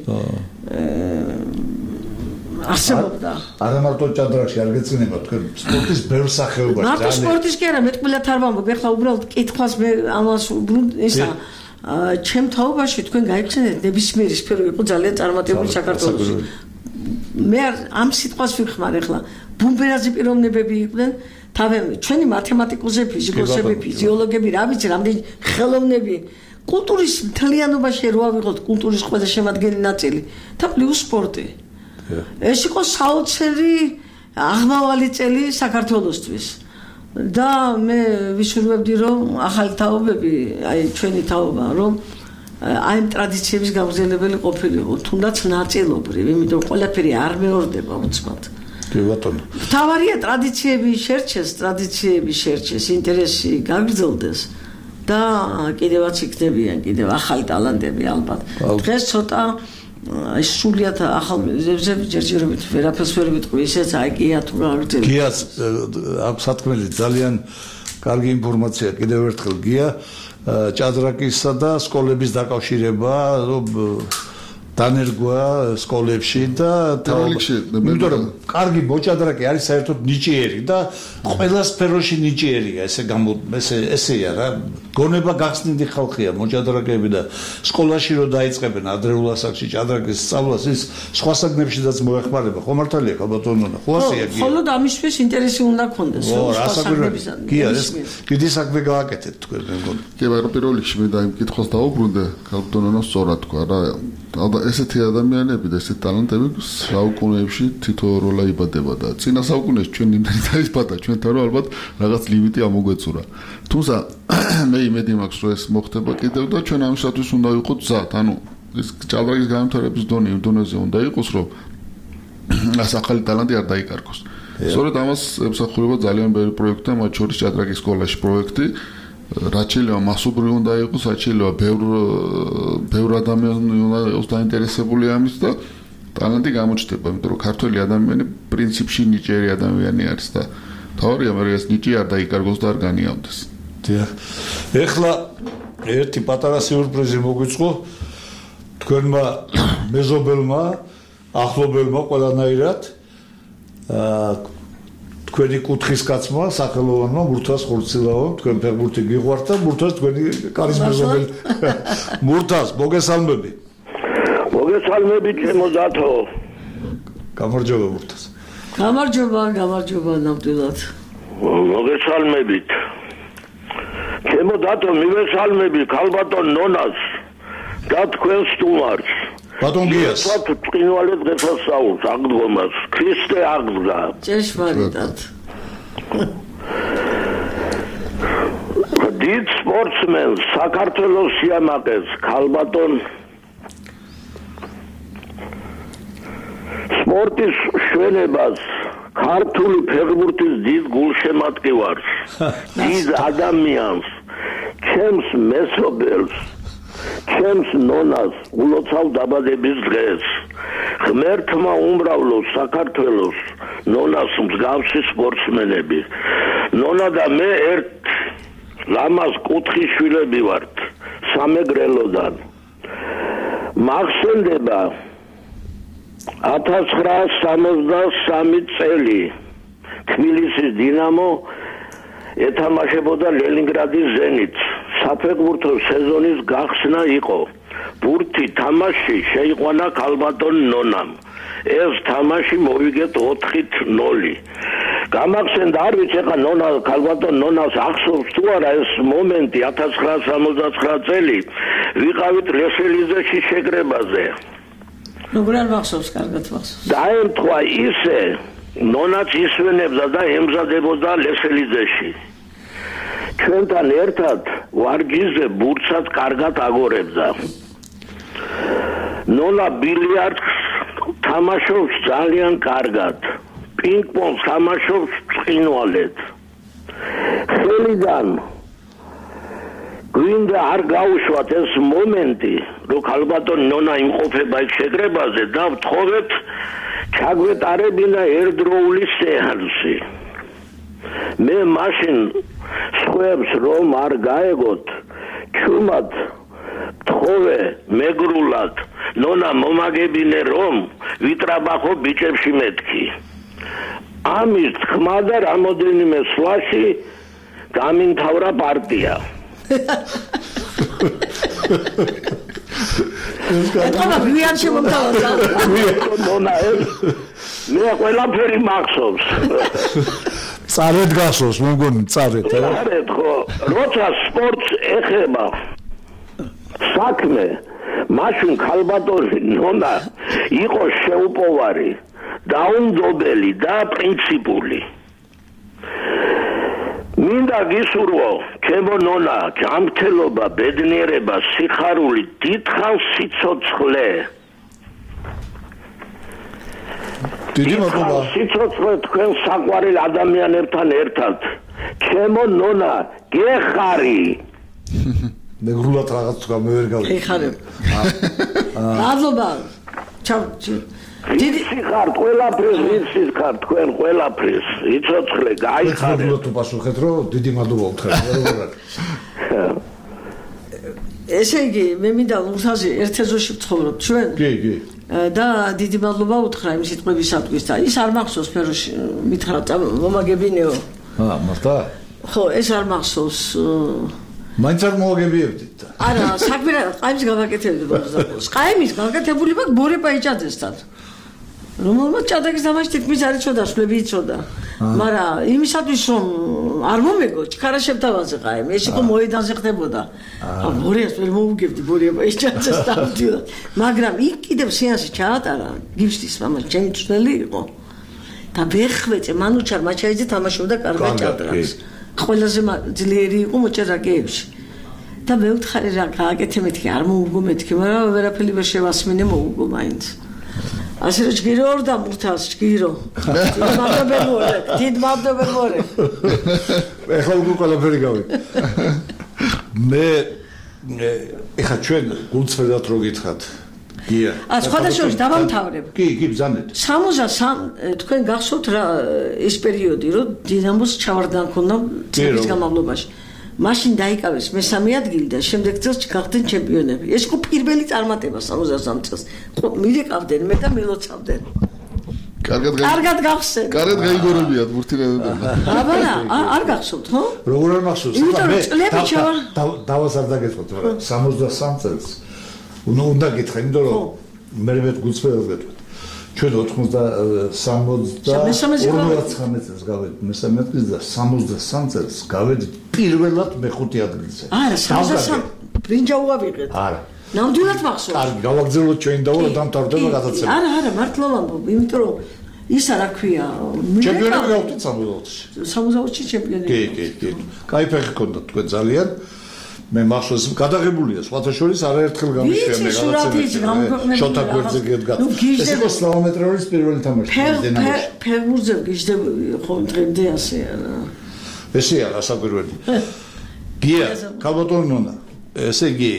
Speaker 3: არსებობდა.
Speaker 2: არა მარტო ჭადრაკში არ გეცნება თქვენ სპორტის ბევრ სახეობაში.
Speaker 3: მარტო სპორტის კი არა, მეტყვილად არ ვამბობ, ეხლა უბრალოდ კითხვას მე ამას ისა ჩემ თაობაში თქვენ გაიგრძნეთ ნებისმიერი სფერო იყო ძალიან წარმატებული საქართველოში. მე ამ სიტყვას ვიხმარ ახლა. ბუმბერაძე პიროვნებები იყვნენ, ჩვენი მათემატიკოსები, ფიზიკოსები, ფიზიოლოგები, რა ვიცი, რამდენი ხელოვნები. კულტურის მთლიანობაში რო ავიღოთ კულტურის ყველა შემადგენელი ნაწილი და პლუს სპორტი. ეს იყო საოცარი აღმავალი წელი საქართველოსთვის. და მე ვისურვებდი რომ ახალი თაობები, აი ჩვენი თაობა, რომ აი ამ ტრადიციების გამგზელებელი ყოფილიყო, თუნდაც ნაწილობრივ, იმიტომ ყველაფერი არ მეორდება უცბად.
Speaker 2: კი ბატონო.
Speaker 3: თავარია ტრადიციები შერჩეს, ინტერესი გაგრძელდეს და კიდევაც იქნებიან კიდევ ახალი ტალანტები ალბათ. დღეს ცოტა ეს სულიად ახალ ჯერჯერობით ვერაფერს ვერ ვიტყვი, ისეც აი გია თუ რა ვიტყვი.
Speaker 2: გიას აქვს სათქმელი ძალიან კარგი ინფორმაცია კიდევ ერთხელ გია ჭადრაკისა და სკოლების დაკავშირება დანერგვა სკოლებში და იმიტომ რომ კარგი მოჭადრაკე არის საერთოდ ნიჭიერი და ყველა სფეროში ნიჭიერია ესეა რა გონება გახსნილი ხალხია მოჭადრაკეები და სკოლაში რო დაიწყებენ ადრეულ ასაკში ჭადრაკის სწავლას ის სხვა საგნებშიც მოეხმარება ხო მართალია ხალბატონო ხო ასეა გია
Speaker 3: ხოლო ამისთვის ინტერესი უნდა გქონდეს
Speaker 2: სხვა საგნებისა გია ეს დიდი საქმე გააკეთეთ თქვენ მე მგონი
Speaker 4: კი მაგრამ პირველ რიგში მე და იმ კითხვას დავუბრუნდე ხალბატონო სწორად თქვა რა ესეთი ადამიანები და ესეთი ტალანტები საუკუნეებში თითო როლა იბადება და წინა საუკუნეში ჩვენ იმდენი დაიბადა ჩვენთან რომ ალბათ რაღაც ლიმიტი ამოგვეწურა თუმცა მე იმედი მაქვს რომ ეს მოხდება კიდევ და ჩვენ ამისათვის უნდა ვიყოთ გზად ანუ ეს ჭადრაკის განვითარების დონე იმ დონეზე უნდა იყოს რომ ეს ახალი ტალანტი არ დაიკარგოს სწორედ ამას ემსახურება ძალიან ბევრი პროექტი მათ შორის ჭადრაკის სკოლაში პროექტი რაც შეიძლება მასობრივ უნდა იყოს, რაც შეიძლება ბევრ ადამიანი უნდა იყოს დაინტერესებული ამით და ტალანტი გამოჩნდება, იმიტომ რომ ქართველი ადამიანი პრინციპში ნიჭიერი ადამიანი არის და თავარია მე ეს ნიჭი არ დაიკარგოს და არ განიავდეს.
Speaker 2: დიახ. ეხლა ერთი პატარა სიურპრიზი მოგვიწყო თქვენმა მეზობელმა, ახლობელმა ყველანაირად თქვენი კუთხის კაცმა, სახელოვანმა მურთას ხურცილავა, თქვენ ფეხბურთი გიყვართ და მურთას თქვენი კარის მეზობელი. მურთას მოგესალმები.
Speaker 5: მოგესალმებით ჩემო დათო.
Speaker 2: გამარჯობა მურთას.
Speaker 3: გამარჯობა ნამდვილად.
Speaker 5: მოგესალმებით. ჩემო დათო მივესალმები ქალბატონ ნონას და თქვენ სტუმარს.
Speaker 2: ბატონ გიას.
Speaker 5: წინვალე დღესასწაულს აღდგომას ქრისტე აღდგა.
Speaker 3: ჭეშმარიტად.
Speaker 5: დიდ სპორტსმენს საქართველოს სიამაყეს ქალბატონ სპორტის შვენებას ქართული ფეხბურთის დიდ გულშემატკივარს დიდ ადამიანს ჩემს მეზობელს ჩემს ნონას ულოცავ დაბადების დღეს ღმერთმა უმრავლო საქართველოს ნონას მსგავსი სპორტსმენები ნონა და მე ერთ ლამაზ კუთხის შვილები ვართ სამეგრელოდან მახსენდება 1963 წელი თბილისის დინამო ეთამაშებოდა ლენინგრადის ზენიტს საფეხბურთო სეზონის გახსნა იყო ბურთი თამაში შეიყვანა ქალბატონ ნონამ ეს თამაში მოვიგეთ 4-0 გამახსენდა არ ვიცი ხა ნონა ქალბატონ ნონას ახსოვს თუ არა ეს მომენტი 1969 წელი ვიყავით ლესელიძეში შეკრებაზე
Speaker 3: როგორ არ მახსოვს კარგად მახსოვს
Speaker 5: დაემთხვა ისე ნონაც ისვენებდა და ემზადებოდა ლესელიძეში ჩვენთან ერთად ვარჯიშზე ბურთსაც კარგად აგორებდა ნონა ბილიარდს თამაშობს ძალიან კარგად პინგ-პონგს თამაშობს ცხინვალედ ხელიდან გვინდა არ გაუშვათ ეს მომენტი რომ ქალბატონ ნონა იმყოფება იქ შეკრებაზე და ვთხოვეთ ჩაგვეტარებინა ერთდროული სეანსი მე მაშინ სხვებს რომ არ გაეგოთ ჩუმად თხოვე მეგრულად ნონა მომაგებინე რომ ვიტრაბახო ბიჭებში მეთქი ამის თქმა და რამოდენიმე სვლაში გამიმთავრა პარტია
Speaker 3: ეთქმა ვიან შემოგთავაზა
Speaker 5: ნონა მე ყველაფერი მახსოვს
Speaker 2: წარეთ გასოს მე მგონი წარეთ
Speaker 5: ხო როცა სპორტს ეხება საქმე მაშინ ქალბატონი ნონა იყო შეუპოვარი დაუნდობელი და პრინციპული მინდა გისურვო ჩემო ნონა ჯანმრთელობა ბედნიერება სიხარული დიდხანს სიცოცხლე დიდი მადლობა სიცოცხლე თქვენ საყვარელ ადამიანებთან ერთად ჩემო ნონა გეხარი
Speaker 2: მეგრულად რაღაც თქვა მე ვერ გავიგე
Speaker 3: ეხარებ მადლობა
Speaker 6: დიდი ხართ ყველაფრის ვიცით ხართ თქვენ ყველაფრის იცოცხლე გაიხარეთ
Speaker 2: ხართ თუ პასუხეთ რომ დიდი მადლობა უთხრეთ როგორ არის
Speaker 3: ესე იგი მე მინდა უსაზე ერთ ეზოში ვცხოვრობ ჩვენ
Speaker 2: კი
Speaker 3: და დიდი მადლობა უთხრა იმ სიტყვებისათვის და ის არ მახსოვს მე რომ მითხრა მომაგებინეო
Speaker 2: მართლა
Speaker 3: ხო ეს არ მახსოვს
Speaker 2: მაინც არ მოგებიებდით
Speaker 3: არა საქმე რა ყაიმის გავაკეთებდი ბოლოს ყაიმის გავაკეთებული მაგ ბორება იჭაძესთან რომელმაც ჭადაგის დამაში თითქმის არ იცოდა სვლები იცოდა მაგრამ იმისათვის რომ არ მომეგო ჩქარა შევთავაზე ყაიმი ეს იყო მოედანზე ხდებოდა ბორიას ვერ მოუგებდი ბორება იჭაძესთან მაგრამ იქ კიდევ სეანსი ჩაატარა გიფშტის მამას ჩემი წველი იყო და ვეხვეწე მანუჩარ მაჩაიძე თამაშობდა კარგად ჭადრაკს ყველაზე ძლიერი იყო მოჭადრაკეებში და მე ვთხარი რა გააკეთე მეთქი არ მოუგო მეთქი მაგრამ ვერაფერი ვერ შევასმინე მოუგო მაინც ასე რომ ჯგირო ორ და მურთავს ჯგირო დიდ მადლობა
Speaker 2: ეხლა უკვე ყველაფერი გავიგე მე ეხლა ჩვენ გულწრფელად რო გითხრათ გია
Speaker 3: სხვადასხვა დავამთავრებ
Speaker 2: კი ბრძანეთ
Speaker 3: 63 თქვენ გახსოვთ რა ეს პერიოდი რომ დინამოს ჩავარდა ქონდა წლების განმავლობაში მაშინ დაიკავეს მესამე ადგილი და შემდეგ წელს გახდნენ ჩემპიონები ეს იყო პირველი წარმატება 63 წელს მივიყავდნენ მე და მილოცავდნენ კარგად გახსენთ
Speaker 4: კარგად გაიგორებიათ ბურთინებები
Speaker 3: აბანა არ გახსოვთ ხო
Speaker 2: როგორ არ მახსოვს დავას არ დაგეწყოთ მაგრამ 63 წელს უნდა გითხრა იმიტომ რომ მე გულწრფელად გეტყვით ჩვენ 19 წელს გავედით მესამე ადგილზე და 63 წელს გავედით პირველად მეხუთე ადგილზე
Speaker 3: არა 63 ბრინჯა უავიღეთ
Speaker 2: არა
Speaker 3: ნამდვილად მახსოვს
Speaker 2: კარგი გავაგზავნოთ ჩვენ და უნდა დამთავრდება გადაცემა
Speaker 3: არა მართლა ვამბობ იმიტომ რომ ისა რა ქვია
Speaker 2: ჩემპიონები გავხდით
Speaker 3: 60-ში ჩემპიონები
Speaker 2: კი კაი ფეხი ქონდათ თქვენ ძალიან მე მახსოვს გადაღებულია სხვათა შორის არაერთხელ გამიშვია გადაცემა შოთა გვერდზე გედგათ ეს იყო სლავომეტროვის პირველი თამაში
Speaker 3: ფეხბურთზე გიждები ხომ დღემდე ასე არა
Speaker 2: ესე არა საკვირველი გია კაბოტონონა ესე იგი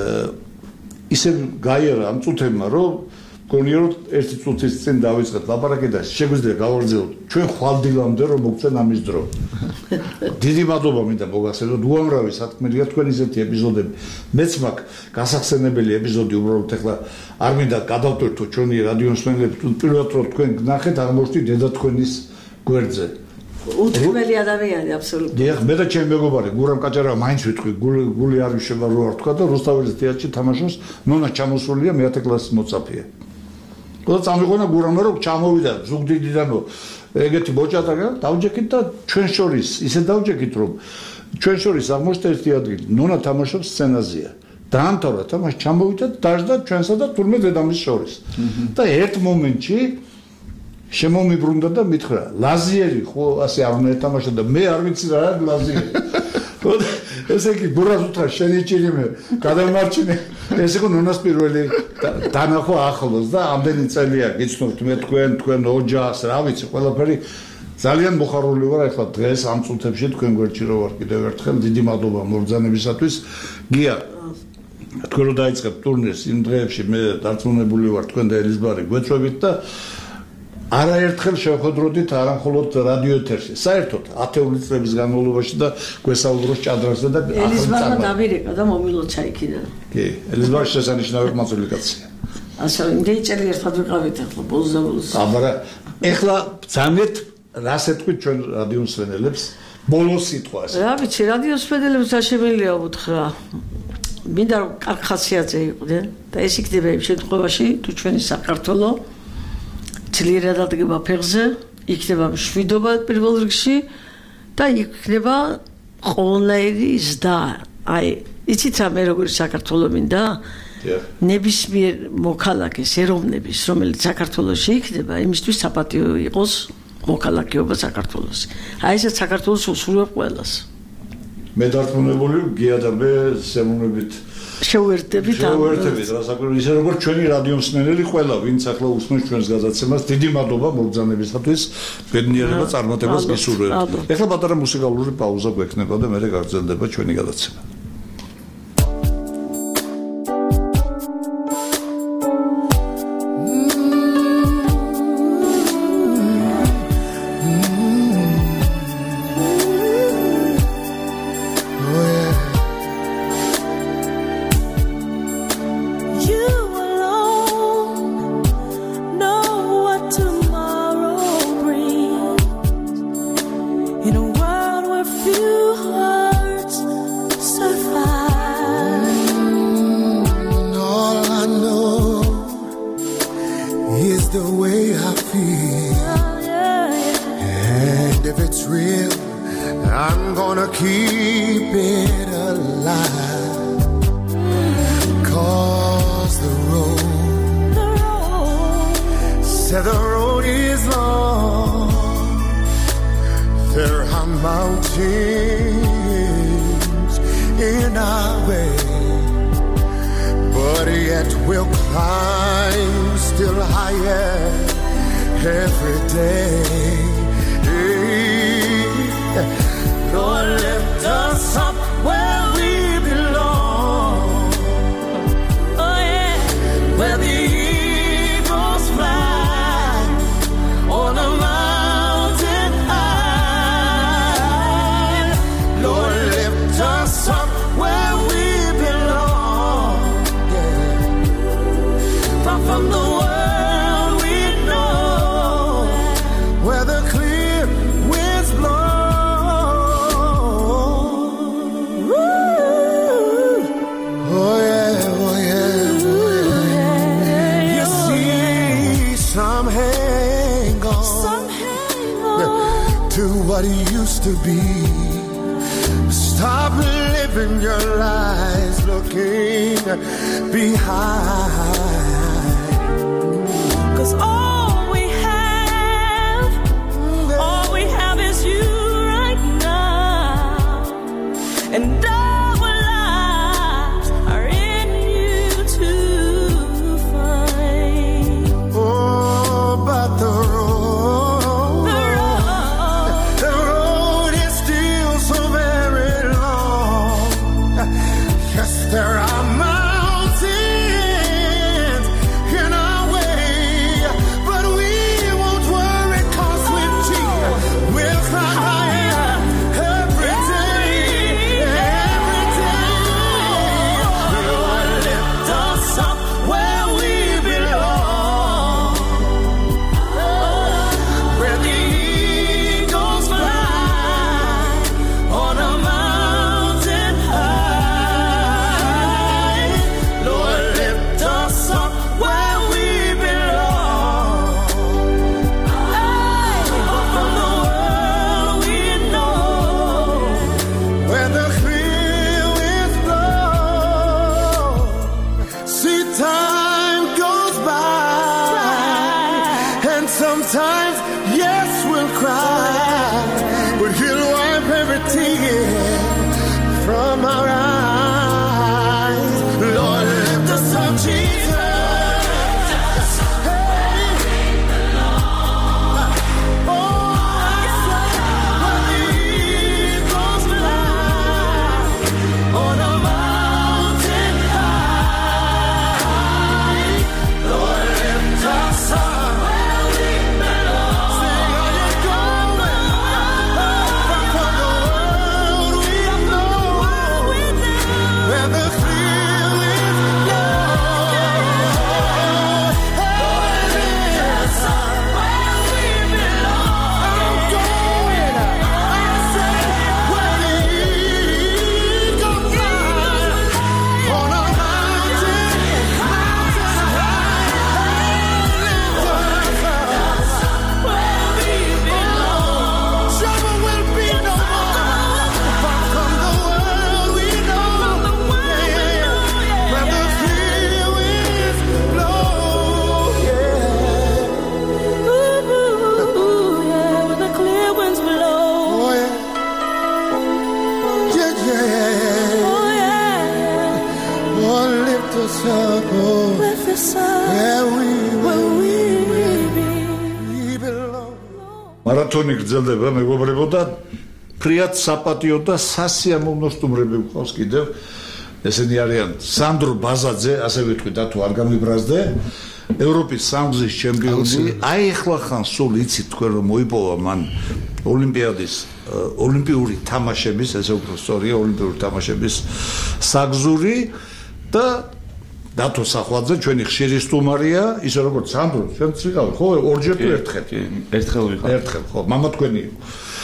Speaker 2: ისე გაიარა ამ წუთებმა რომ გონია რომ ერთი წუთის წინ დავიწყეთ ლაპარაკი და შეგვიძლია გავაგრძელოთ ჩვენ ხვალდილამდე რომ მოგწენ ამის დრო დიდი მადლობა მინდა მოგახსენოთ უამრავი სათქმელია თქვენ ისეთი ეპიზოდები მეც მაქვს გასახსენებელი ეპიზოდი უბრალოდ ახლა არ მინდა გადავტვირთო ჩვენი რადიო მსმენელები პირველად რომ თქვენ გნახეთ აღმოჩნდით დედა თქვენის გვერდზე
Speaker 3: უთქმელი ადამიანი აბსოლუტურად
Speaker 2: დიახ მე და ჩემი მეგობარი გურამ კაჭარავა მაინც ვიტყვი გული არ ვიშება რო არ თქვა და რუსთაველის თეატრში თამაშობს ნონა ჩამოსულია მეათე კლასის მოწაფეა როცა წამიყვანა გურამმა რომ ჩამოვიდა ზუგდიდიდანო ეგეთი მოჭადრაკე დავჯექით და ჩვენ შორის ისე დავჯექით რომ ჩვენ შორის აღმოჩნდა ერთი ადგილი ნონა თამაშობს სცენაზეა დაამთავრა თამაში ჩამოვიდა დაждდა ჩვენსა და თურმე დედამის შორის და ერთ მომენტში შემომიბრუნდა და მითხრა ლაზიერი ხო ასე არ უნდა ეთამაშა და მე არ ვიცი რა არის ლაზიერი ესე იგი ბურას უთხრა შენი ჭირიმე გადამარჩინე ეს იყო ნონას პირველი დანახვა ახლოს და ამდენი წელია გიცნობთ მე თქვენ ოჯახს რა ვიცი ყველაფერი ძალიან მოხარული ვარ ახლა დღეს ამ წუთებში თქვენ გვერდში რო ვარ კიდევ ერთხელ დიდი მადლობა მოგზაურობისათვის გია თქვენ რო დაიწყებთ ტურნირს იმ დღეებში მე დარწმუნებული ვარ თქვენ და ელიზბარი გვეწვევით და არაერთხელ შევხვდროდით არამხოლოდ რადიო ეთერში საერთოდ 10 წლების განმავლობაში და გვესაუბროს ჭადრაკზე და
Speaker 3: ელიზბარმა დავირეკა და მომილოცა იქიდან
Speaker 2: კი ელიზბარი შესანიშნავი მაწული კაცია
Speaker 3: ასე იმდენი წელი ერთად ვიყავით ახლა ბოლოს და ბოლოს
Speaker 2: აბარა ეხლა ძალიან რას ეთქვით ჩვენ რადიო მსმენელებს ბოლოს სიტყვას
Speaker 3: რა ვიცი რადიო მსმენელებსაშემილია უთხრა მინდა რომ კარგ ხასიათზე იყვნენ და ეს იქნება იმ შემთხვევაში თუ ჩვენი საქართველო ძლიერად ადგება ფეხზე, იქნება მშვიდობა პირველ რიგში და იქნება ყოველნაირი ზრდა. აი, იცით რა მე როგორი საქართველო მინდა? ნებისმიერ მოქალაქეს ეროვნების, რომელიც საქართველოში იქნება, იმისთვის საპატიო იყოს მოქალაქეობა საქართველოში. აი ეს საქართველოს უსურვებ ყველას.
Speaker 2: მე დარწმუნებული გია და მე სემონებით
Speaker 3: შევერთებით
Speaker 2: რასაკვირველია ისე როგორც ჩვენი რადიო მსმენელი ყველა ვინც ახლა უსმენს ჩვენს გადაცემას დიდი მადლობა მოგზაურობისათვის ბედნიერება წარმატებას გისურვებთ ეხლა პატარა მუსიკალური პაუზა გვექნება და მერე გაგრძელდება ჩვენი გადაცემა
Speaker 7: I'm gonna keep it alive, 'cause the road said the road is long, there are mountains in our way, but yet we'll climb still higher every day. Lord, lift us up where we belong. Oh yeah, where the eagles fly on a mountain high. Lord, lift us up where we belong. Yeah. Far from the world we know, where the clear winds blow. What it used to be. Stop living your lives looking behind, 'cause all we have is you right now, and our lives are in you to find. Oh, but the there are mountains in our way, but we won't worry, 'cause with Jesus we'll fly higher every day, every day. Lord, lift us up where we belong, where the eagles fly on a mountain high. Sometimes, yes, we'll cry, but he'll wipe every tear from our eyes. Lord, lift us up, Jesus.
Speaker 2: მარათონი გრძელდება, მეგობრებო, და ფრიად საპატიო და სასიამოვნო სტუმრები გვყავს კიდევ. ესენი არიან სანდრო ბაზაძე, ასე ვიტყვი და თუ არ გამიბრაზდე, ევროპის სამგზის ჩემპიონი. აი ახლა ხან სულ იცით თქვენ რომ მოიპოვა მან ოლიმპიადის ოლიმპიური თამაშების, ესე უფრო სწორია, ოლიმპიური თამაშების საგზური და დათო სახვაძე ჩვენი ხშირი სტუმარია, ისე როგორც სანდრო, ჩვენც ვიყავით, ხო, ორჯერ თუ ერთხელ? კი, ერთხელ ვიყავ. ერთხელ, ხო, мама თქვენი იყო.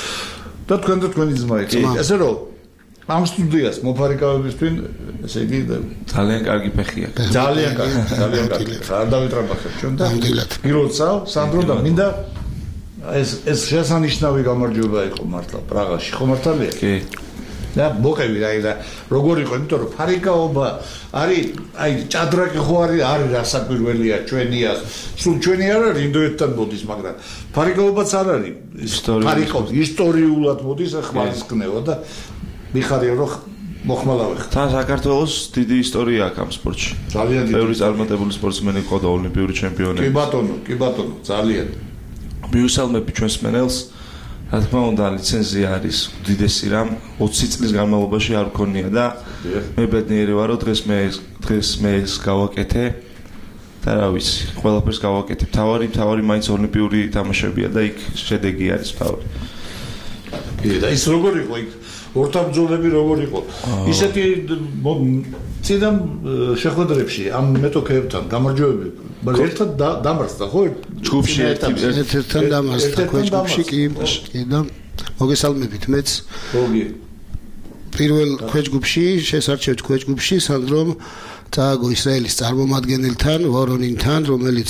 Speaker 2: და თქვენ და თქვენი ძმა იყო. ესე რომ ამ სტუდიას მოფარიკავებისთვის, ესე იგი ძალიან კარგი ფეხი აქვს. ძალიან კარგი. არ დავიტრაბახებ ჩვენ და პირველსა სანდრო და მინდა ეს შესანიშნავი გამარჯვება იყო მართლა პრაღაში, ხო მართალია?
Speaker 8: კი.
Speaker 2: და მოკევი და როგორ იყო, იმიტომ რომ ფარიკაობა არის, აი ჭადრაკი ხო არის რასაკვირველია ჩვენია, სულ ჩვენი არ არის ინდოეთთან მოდის, მაგრამ ფარიკაობაც არ არის. ფარიკაობა ისტორიულად მოდის, ხმალის გნევა და მიხარია რომ მოხმალავე ხარ.
Speaker 8: თან საქართველოს დიდი ისტორია აქვს ამ სპორტში.
Speaker 2: ძალიან დიდი.
Speaker 8: ბევრი წარმატებული სპორტსმენი იყო და ოლიმპიური ჩემპიონი.
Speaker 2: კი ბატონო, ძალიან.
Speaker 8: მიუსალმები ჩვენს მენელს, რა თქმა უნდა, ლიცენზია არის უდიდესი რამ 20 წლის განმავლობაში არ გქონია და მე ბედნიერი ვარ, რომ დღეს მე ეს გავაკეთე და რა ვიცი, ყველაფერს გავაკეთე. თავარი მაინც ოლიმპიური თამაშებია და იქ შედეგი არის თავი.
Speaker 2: კი და ის როგორ იყო იქ? ორთაბრძოლები როგორ იყო? ისეთი წინამ შეხვედრებში ამ მეტოქეებთან გამარჯვებები, მაგრამ ერთად დამარცხდა ხო?
Speaker 8: ჯგუფში
Speaker 9: ერთთან დამარცხდა ქვეჯგუფში კი და მოგესალმებით მეც.
Speaker 2: გოგი.
Speaker 9: პირველ ქვეჯგუფში შესარჩევთ ქვეჯგუფში სანდრომ წააგო ისრაელის წარმომადგენელთან ვორონინთან, რომელიც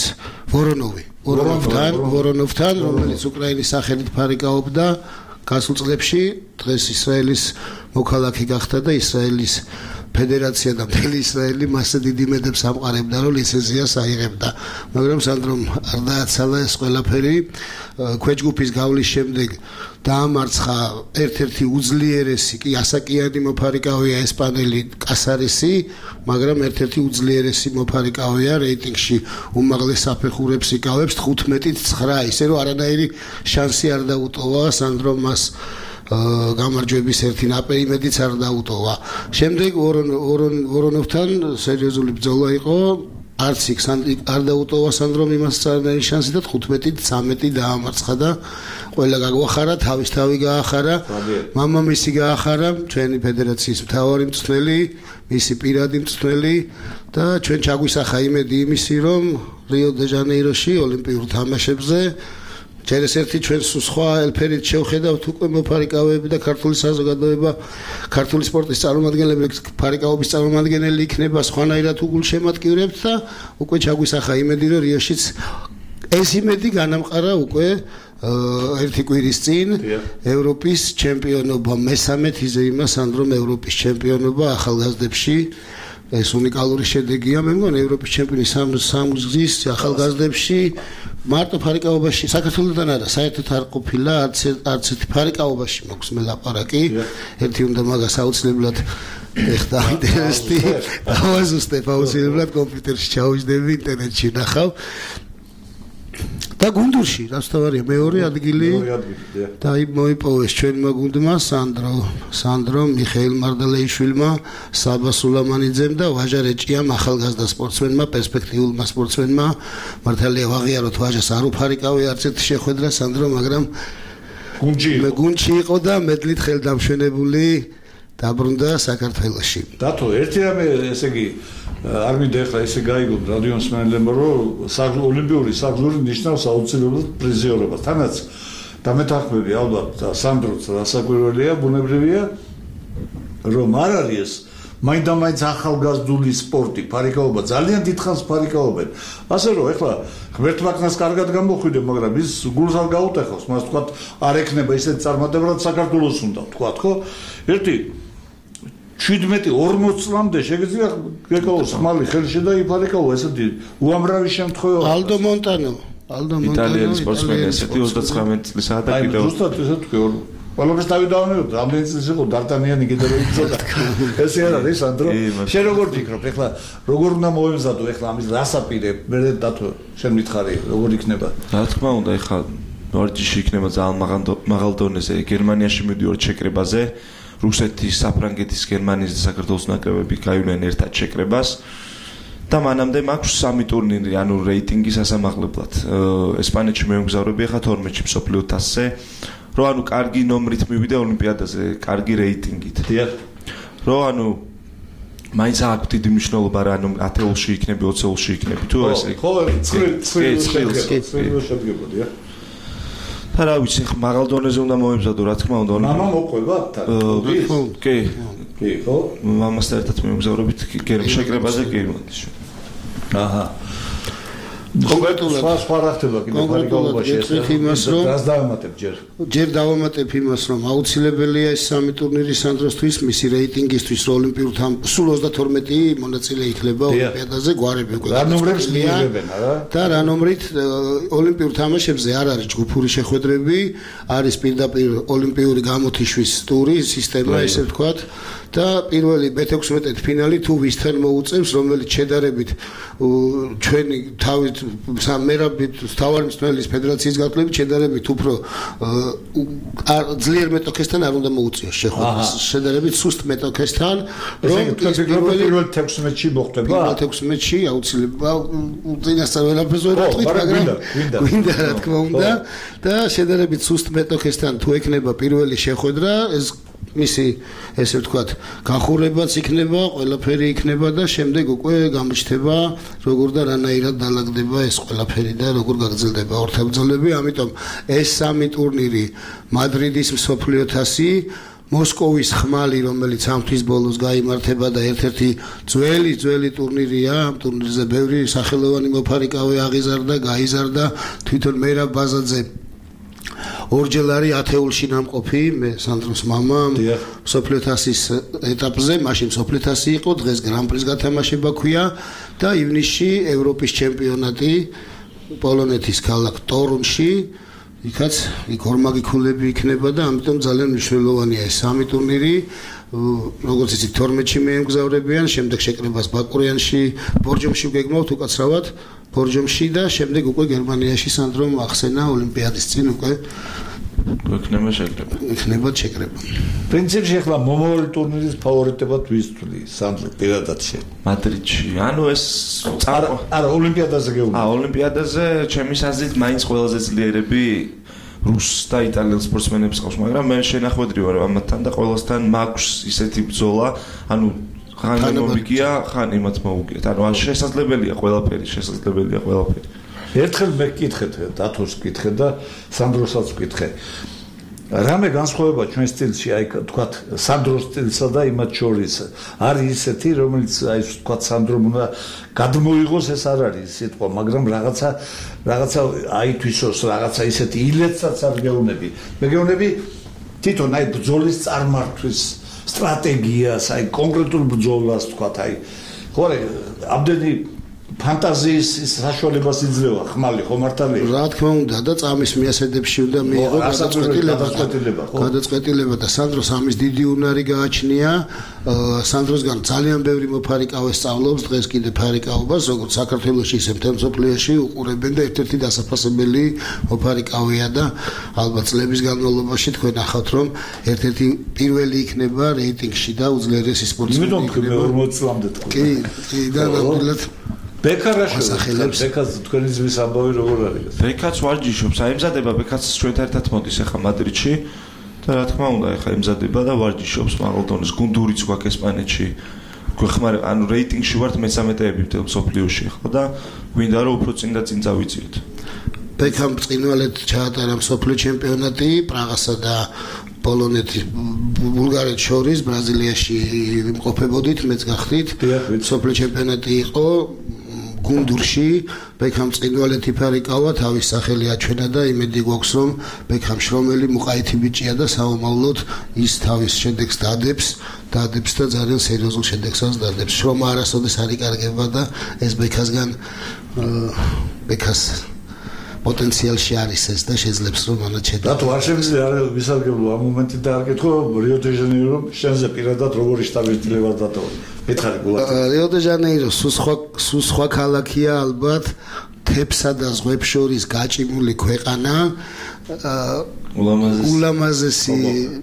Speaker 9: ვორონოვთან, რომელიც უკრაინის სახელით ფარიკაობდა გასულ წლებში, დღეს ისრაელის მოქალაქე გახდა და ისრაელის ფედერაცია და მთელი ისრაელი მასზე დიდი იმედებს ამყარებდა, რომ ლიცენზიას აიღებდა. მაგრამ სანდრომ არ დააცალა ეს ყველაფერი. ქვეჯგუფის გავლის შემდეგ დაამარცხა ერთ-ერთი უძლიერესი, კი ასაკიანი მოფარიკავია ესპანელი კასარესი, მაგრამ ერთ-ერთი უძლიერესი მოფარიკავია რეიტინგში უმაღლეს საფეხურებს იკავებს 15-9, ისე რომ არანაირი შანსი არ დაუტოვა სანდრომ მას გამარჯვების ერთი ნაპერი იმედიც არ დაუტოვა. შემდეგ ვორონოვთან სერიოზული ბრძოლა იყო, არც იქ არ დაუტოვა სანდრომ იმას არანაირი შანსი და 15-13 დაამარცხა და ყველა გაგვახარა, თავი გაახარა, მამამისი გაახარა, ჩვენი ფედერაციის მთავარი მწვრთნელი, მისი პირადი მწვრთნელი და ჩვენ ჩაგვისახა იმედი იმისი, რომ რიო დე ჟანეიროში ოლიმპიურ თამაშებზე ჯერეს ერთი ჩვენს სხვა ელფერით შევხედავთ უკვე მოფარიკავები და ქართული საზოგადოება, ქართული სპორტის წარმომადგენლები, ფარიკაობის წარმომადგენელი იქნება სხვანაირად უგულშემატკივრებთ და უკვე ჩაგვისახა იმედი, რომ რიოშიც ეს იმედი განამყარა უკვე ერთი კვირის წინ ევროპის ჩემპიონობა, მესამე თიზეიმა სანდრომ ევროპის ჩემპიონობა ახალგაზრდებში. ეს უნიკალური შედეგია, მე მგონი ევროპის ჩემპიონი სამგზის ახალგაზრდებში მარტო ფარიკაობაში საქართველოსთან არა, საერთოდ არ ყოფილა არც ერთი ფარიკაობაში მოქვს მე ლაპარაკი. ერთი უნდა მაგას აუცილებლად ეხდა ინტერესტი, დავაზუსტებ აუცილებლად კომპიუტერში ჩავიჯდები, ინტერნეტში ნახავ. და გუნდურში, რაც თავარია მეორე ადგილი და მოიპოვეს ჩვენმა გუნდმა სანდრო მიხეილ მარდალეიშვილმა, საბა სულამანიძემ და ვაჟა რეჭიამ ახალგაზრდა სპორტსმენმა, პერსპექტიულმა სპორტსმენმა. მართალია ვაღიაროთ ვაჟას არ უფარიკავი არც ერთი შეხვედრა სანდრო, მაგრამ გუნდში იყო და მედლით ხელდამშვენებული დაბრუნდა საქართველოში.
Speaker 2: დათო, ერთი რამე, ესე იგი არ მინდა ახლა ესე გაიგოთ რადიოს მსმენელებმა, რომ ოლიმპიური საგზური ნიშნავს აუცილებლად პრიზიორობას. თანაც დამეთანხმები ალბათ და სანდროც რასაკვირველია, ბუნებრივია, რომ არ არის ეს მაინდა-მაინც ახალგაზრდული სპორტი, ფარიკაობა, ძალიან დიდხანს ფარიკაობენ. ასე რომ ახლა ღმერთმაგნას კარგად გამოხვიდე, მაგრამ ის გულს არ გაუტეხავს, მას თქვა არ ექნება ისეთ წარმატებად საქართველოს უნდა, თქვა, ხო? ერთი 17-40 წლამდე შეგიძლია გეკავოს ხმალი ხელში და იფარიკაო ესეთი უამრავი შემთხვევა.
Speaker 9: ალდო მონტანო
Speaker 8: იტალიელი სპორტსმენი ესეთი 39 წლისაა და კიდევ
Speaker 2: ზუსტად ესე თქვი ყველაფერს დავი დავანებოთ, რამდენი წლის იყო დარტანიანი კიდევ რო იწოდა. ესე არ არის სანდრო. შენ როგორ ფიქრობ, ეხლა როგორ უნდა მოემზადო ეხლა ამის რასაპირე, მე დათო შენ მითხარი, როგორ იქნება?
Speaker 8: რა თქმა უნდა, ეხლა ვარჯიში იქნება ძალიან მაღალ დონეზე, გერმანიაში მივდივართ შეკრებაზე. რუსეთის, საფრანგეთის, გერმანიის და საქართველოს ნაკრებები გაივლენ ერთად შეკრებას და მანამდე მაქვს 3 ტურნირი, ანუ რეიტინგი სასამაღლებლად. ესპანეთში მემგზავრები ახლა 12-ში მსოფლიო თასზე, რომ ანუ კარგი ნომრით მივიდე ოლიმპიადაზე, კარგი რეიტინგით. რომ ანუ მაინც აქვს დიდი მნიშვნელობა რა, ანუ 10-ში იქნები, 20-ში იქნები, თუ ესე.
Speaker 2: ხო, წრილს შედგებოდი, ა?
Speaker 8: და რა ვიცი, მაღალ დონეზე უნდა მოემზადო, რა თქმა უნდა.
Speaker 2: მამა მოყვება თან?
Speaker 8: კი.
Speaker 2: კი, ხო?
Speaker 8: მამასთან ერთად მემგზავრებით შეკრებაზე კი.
Speaker 2: აჰა. კონკრეტულად სხვა რა ხდება კიდე ფარიკაობაში ეს რას დავამატებ
Speaker 9: ჯერ დავამატებ იმას რომ აუცილებელია ეს სამი ტურნირი სანდროსთვის მისი რეიტინგისთვის ოლიმპიურ სულ 32 მონაწილე იქნება ოლიმპიადაზე გვარები უკვე
Speaker 2: რა ნომრებს მიიღებენ რა
Speaker 9: და რა ნომრით ოლიმპიურ თამაშებზე არ არის ჯგუფური შეხვედრები არის პირდაპირ ოლიმპიური გამოთიშვის ტური სისტემა ესე ვთქვათ და პირველი მე-16 ფინალი თუ ვისთან მოუწევს რომელიც შედარებით ჩვენი თავით მერაბით თავარი მწვრთნელის ფედერაციის გაკლებით შედარებით უფრო ძლიერ მეტოქესთან არ უნდა მოუწიოს შეხვედრას შედარებით სუსტ მეტოქესთან
Speaker 2: რომ პირველ 16-ში მოხდება
Speaker 9: პირველ 16-ში აუცილებლად წინასწარ ველაფერს ვერ ვიტყვით მაგრამ გვინდა რა თქმა უნდა და შედარებით სუსტ მეტოქესთან თუ ექნება პირველი შეხვედრა ეს მისი ესე ვთქვათ გახურებაც იქნება, ყველაფერი იქნება და შემდეგ უკვე გამოჩნდება როგორ და რანაირად დაალაგდება ეს ყველაფერი და როგორ გაგრძელდება ორთაბრძოლები, ამიტომ ეს სამი ტურნირი მადრიდის მსოფლიო თასი მოსკოვის ხმალი რომელიც ამ თვის ბოლოს გაიმართება და ერთ-ერთი ძველი ტურნირია ამ ტურნირზე ბევრი სახელოვანი მოფარიკავე აღიზარდა, გაიზარდა თვითონ მერაბ ბაზაძე ორჯერ არის ათეულში ნამყოფი მე სანდროს მამა მსოფლიო თასის ეტაპზე მაშინ მსოფლიო თასი იყო დღეს გრან-პრის გათამაშება ქვია და ივნისში ევროპის ჩემპიონატი პოლონეთის ქალაქ ტორუნში იქაც იქ ორმაგი ქულები იქნება და ამიტომ ძალიან მნიშვნელოვანია ეს სამი ტურნირი როგორც იცით 12-ში მეემგზავრებიან შემდეგ შეკრებას ბაკურიანში ბორჯომში ვგეგმავთ უკაცრავად ბორჯომში და შემდეგ უკვე გერმანიაში სანდრომ ახსენა ოლიმპიადის წინ უკვე იქნება შეკრება
Speaker 2: პრინციპში ახლა მომავალი ტურნირის ფავორიტებად ვის თვლი სანდრო პირადად შე
Speaker 8: მადრიდში ანუ ეს
Speaker 2: არა ოლიმპიადაზე გეუბნები
Speaker 8: ოლიმპიადაზე ჩემის აზრით მაინც ყველაზე ძლიერები რუს და იტალიელ სპორტსმენებს ყავს მაგრამ მე შენახვედრი ვარ ამათთან და ყველასთან მაქვს ისეთი ბრძოლა ანუ ხან მომიგია ხან იმათ მოუგიათ ანუ შესაძლებელია ყველაფერი
Speaker 2: ერთხელ მე გკითხეთ დათოს გკითხე და სანდროსაც გკითხე რამე განსხვავება ჩვენ სტილში აი თქვათ სანდროს სტილსა და იმათ შორის არის ისეთი რომელიც აი თქვათ სანდრომ უნდა გადმოიღოს ეს არ არის სიტყვა მაგრამ რაღაცა აითვისოს რაღაცა ისეთი ილეთსაც არ გეუბნები მე გეუბნები თვითონ აი ბრძოლის წარმართვის სტრატეგიას აი კონკრეტულ ბრძოლას თქვათ აი ხო ამდენი ფანტაზიის საშუალებას იძლევა ხმალი ხომ მართალია
Speaker 9: რა თქმა უნდა და წამის მიასედებში უნდა მიიღო გადაწყვეტილება და სანდროს ამის დიდი უნარი გააჩნია სანდროსგან ძალიან ბევრი მოფარიკავე სწავლობს დღეს კიდე ფარიკაობას როგორც საქართველოში ისე მთელ მსოფლიოში უყურებენ და ერთ-ერთი დასაფასებელი მოფარიკავეა და ალბათ წლების განმავლობაში თქვენ ახავთ რომ ერთ-ერთი პირველი იქნება რეიტინგში და უძლიერესი სპორტსმენი
Speaker 2: იქნება 40 წლამდე თქვენ
Speaker 9: კი და ნამდვილად
Speaker 2: ბეკარაშვილს ბეკას თქვენი ძმის ამბავი როგორ არის?
Speaker 8: ბეკაც ვარჯიშობს, აემზადება ბეკაც ჩვენთან ერთად მოდის ახლა მადრიდში და რა თქმა უნდა ახლა ემზადება და ვარჯიშობს მაღალდონის გუნდურიც გვაქვს ესპანეთში. გვეხმარება, ანუ რეიტინგში ვართ მე-13-ები მთელ მსოფლიოში ახლა და გვინდა რომ უფრო წინ და წინ წავიწიოთ.
Speaker 9: ბეკამ წინვალედ ჩაატარა მსოფლიო ჩემპიონატი პრაღასა და პოლონეთის ბულგარეთს შორის ბრაზილიაში იმყოფებოდით მეც გახდით მსოფლიო ჩემპიონატი იყო გუნდურში ბეკამ წინვალედ იფარიკავა თავის სახელი აჩვენა და იმედი გვაქვს რომ ბეკამ შრომელი მუყაითი ბიჭია და საომავლოდ ის თავის შედეგს დადებს და ძალიან სერიოზულ შედეგსაც დადებს შრომა არასოდეს არ იკარგება და ეს ბეკასგან ბეკას პოტენციალში არის ეს და შეძლებს რომ ანაჩედა.
Speaker 2: და თუ არ შემიძლია არ ვისარგებლო ამ მომენტით და არ გეტყო რიო დე ჟანეირო შენზე პირადად როგორი შტაბ-ერთილება დატოვე. მითხარი გულად.
Speaker 9: რიო დე ჟანეირო სულ სხვა ქალაქია ალბათ თებსა და ზღვებს შორის გაჭიმული ქვეყანა ულამაზესი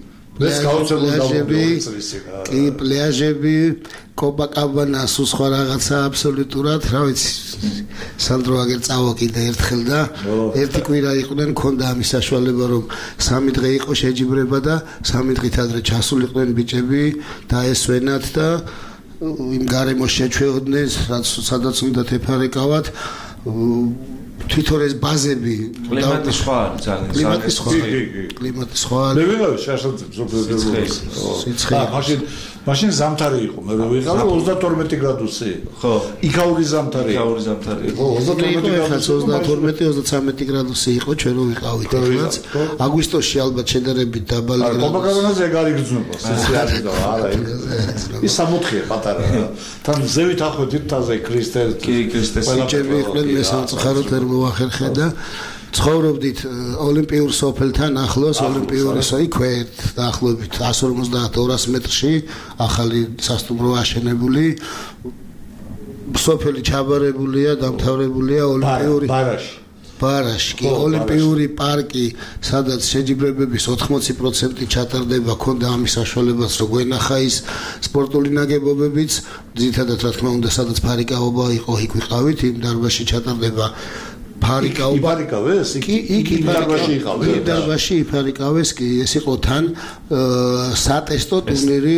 Speaker 9: პლაჟები კოპაკაბანა სულ სხვა რაღაცა აბსოლუტურად რა ვიცი სანდრო აგერ წავა კიდე ერთხელ და ერთი კვირა იყვნენ მქონდა ამის საშუალება რომ 3 დღე იყო შეჯიბრება და 3 დღით ადრე ჩასულიყვნენ ბიჭები და ესვენათ და იმ გარემოს შეჩვეოდნენ სადაც უნდა თეფარიკავათ თვითონ ეს ბაზები
Speaker 8: კლიმატი სხვა არის
Speaker 9: ძალიან კლიმატი სხვა
Speaker 2: მე ვიღავ შეასრულებს სიცოცხლე მაშინ მაშინ ზამთარი იყო, მე რო ვიყავ 32 გრადუსი. ხო. იქაური ზამთარი. იქაური ზამთარი იყო 32 გრადუსი.
Speaker 9: 22-23 გრადუსი იყო ჩვენ რო ვიყავით ეხლაც. აგვისტოში ალბათ შედარებით დაბალი გრადუსი.
Speaker 2: კოპაკაბანაზე ეგ არ იგრძნობა, სესე არ იყო, არა. ის 64-ია პატარა. თან ზევით ახვედით თაზე ქრისტეს. კი, ქრისტეს.
Speaker 9: ყველაფერი იყვნენ მე სამწუხაროდ ვერ მოახერხე და ცხოვრობდით ოლიმპიურ სოფელთან ახლოს ოლიმპიური იქვე დაახლოებით 150-200 მეტრში ახალი სასტუმრო აშენებული სოფელი ჩაბარებულია დამთავრებულია ოლიმპიური ბარაში კი ოლიმპიური პარკი სადაც შეჯიბრებების 80% ჩატარდება ქონდა ამის საშუალებაც რო გვენახა ის სპორტული ნაგებობებიც ძირითადად რა თქმა უნდა სადაც ფარიკაობა იყო იქ ვიყავით იმ დარბაზში ჩატარდება ფარიკავეს? იქ დარბაზში იყავე. დარბაზში ფარიკავეს კი ეს იყო თან სატესტო ტურნირი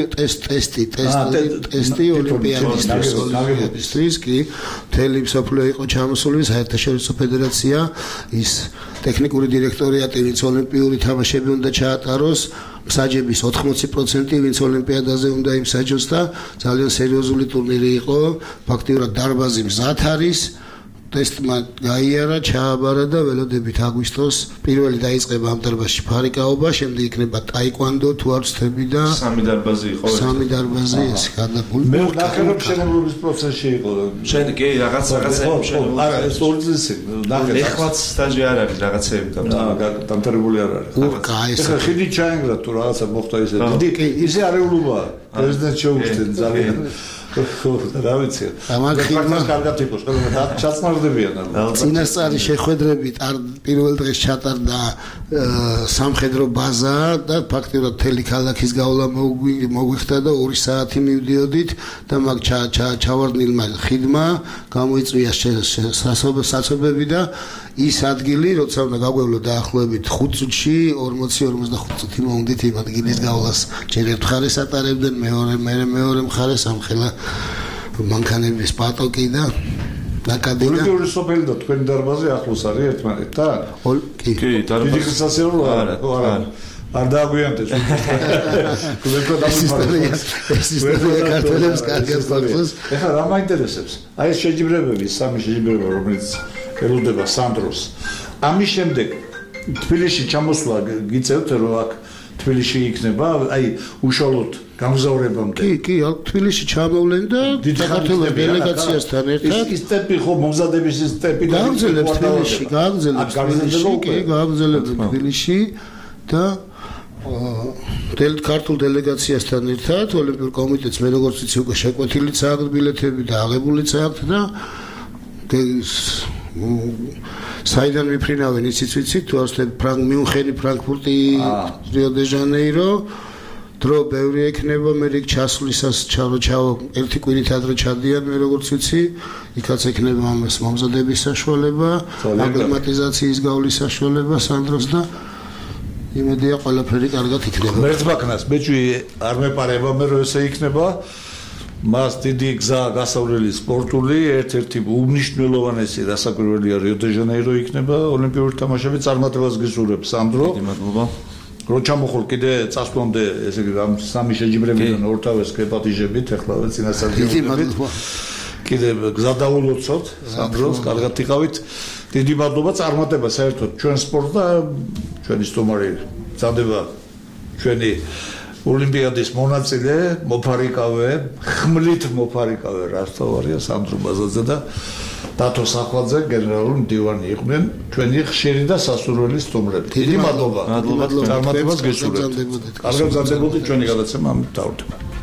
Speaker 9: ტესტი ოლიმპიადისთვის კი მთელი მსოფლიო იყო ჩამოსული საერთაშორისო ფედერაცია ის ტექნიკური დირექტორიატი ვინც ოლიმპიური თამაშები უნდა ჩაატაროს მსაჯების 80% ვინც ოლიმპიადაზე უნდა იმსაჯოს და ძალიან სერიოზული ტურნირი იყო ფაქტიურად დარბაზი მზად არის ტესტმა გაიარა, ჩააბარა და ველოდებით აგვისტოს პირველი დაიწყება ამ დარბაზში ფარიკაობა, შემდეგ იქნება ტაიკვანდო, თუ არ ვცდები და
Speaker 8: სამი დარბაზი იყო.
Speaker 9: სამი დარბაზი ეს გადაგული.
Speaker 2: მე ნახე რომ მშენებლობის პროცესში იყო.
Speaker 8: შენ კი რაღაცები მშენებლობის.
Speaker 2: არა, ეს ორი წელი ნახე.
Speaker 8: ეხლაც სტაჟი არ არის, რაღაცები
Speaker 2: დამთავრებული არ არის.
Speaker 9: ურკა ეს.
Speaker 2: ეხლა ხიდი ჩაენგრა თუ რაღაცა მოხდა ისე. დიდი ისე არეულობაა. პრეზიდენტ შეუჩდენ ძალიან. რა ვიცი. მაგას კარგად იყოს, ხოლმე ჩაცმარდებიან.
Speaker 9: წინასწარი შეხვედრებით პირველ დღეს ჩატარდა სამხედრო ბაზა და ფაქტიურად მთელი ქალაქის გავლა მოგვიხდა და 2 საათი მივდიოდით და მაგ ჩავარდნილმა ხიდმა გამოიწვია საცობები და ის ადგილი, როცა უნდა გაგვევლო დაახლოებით 5 წუთში 40-45 წუთი მოვდით იმ ადგილის გავლას. ჯერ ერთ მხარეს ატარებდნენ, მეორე მხარეს ამხელა მანქანების პატოკი და ნაკადი და
Speaker 2: ოლიმპიური სოფელი და თქვენი დარბაზი ახლოს არის ერთმანეთთან?
Speaker 8: კი, დარბაზი.
Speaker 2: დიდი ხსასეულო არა. არ დააგვიანდეს.
Speaker 9: ეს ისტორია ქართველებს კარგად გახსოვს.
Speaker 2: ეხლა რა მაინტერესებს? აი ეს შეჯიბრებები, სამი შეჯიბრება რომელიც ელოდება სანდროს. ამის შემდეგ თბილისში ჩამოსვლა გიწევთ რომ აქ თბილისში იქნება, აი უშუალოდ გამგზავრებამდე.
Speaker 9: კი, თბილისში ჩამოვლენ და საქართველოს დელეგაციასთან ერთად
Speaker 2: ის სტეპი ხო მომზადების სტეპი და
Speaker 9: გაგრძელებს თბილისში, გაგრძელებს თბილისში და ქართულ დელეგაციასთან ერთად ოლიმპიურ კომიტეტს მე როგორც ვიცი უკვე შეკვეთილიც აქვს ბილეთები და აღებულიც აქვს და საიდან მიფრინავენ ისიც ვიცით თუ არ ვცდები მიუნხენი ფრანკფურტი რიო დე ჟანეირო დრო ბევრი ექნება მე რიგ ჩასვლისას ერთი კვირით ადრე ჩადიან მე როგორც ვიცი იქაც ექნება ამას მომზადების საშუალება აკლიმატიზაციის გავლის საშუალება სანდროს და იმედია ყველაფერი კარგად იქნება
Speaker 2: მერცბაქნას მეჭვი არ მეპარება მე რომ ესე იქნება მას დიდი გზა გასავლელი სპორტული ერთ-ერთი უმნიშვნელოვანესი დასაკვირველია რიო დე ჟანეირო იქნება ოლიმპიური თამაშები წარმატებას გისურვებს სანდრო
Speaker 8: დიდი მადლობა
Speaker 2: რო ჩამოხვალ კიდე წასვლამდე ესე იგი ამ სამი შეჯიბრებიდან ორთავეს გეპატიჟებით ეხლა წინასწარ
Speaker 9: დიდი მადლობა
Speaker 2: კიდე გზა დაულოცოთ სანდროს კარგად იყავით დიდი მადლობა წარმატება საერთოდ ჩვენ სპორტს და ჩვენი სტუმარი წადება ჩვენი ოლიმპიადის მონაწილე მოფარიკავე ხმლით მოფარიკავე რასთავარია სანდრო ბაზაძე და დათო სახვაძე გენერალური მდივანი იყვნენ ჩვენი ხშირი და სასურველი სტუმრები დიდი მადლობა წარმატებას გესურვებთ კარგად გრძელდებოდი ჩვენი გადაცემა ამით დავრდება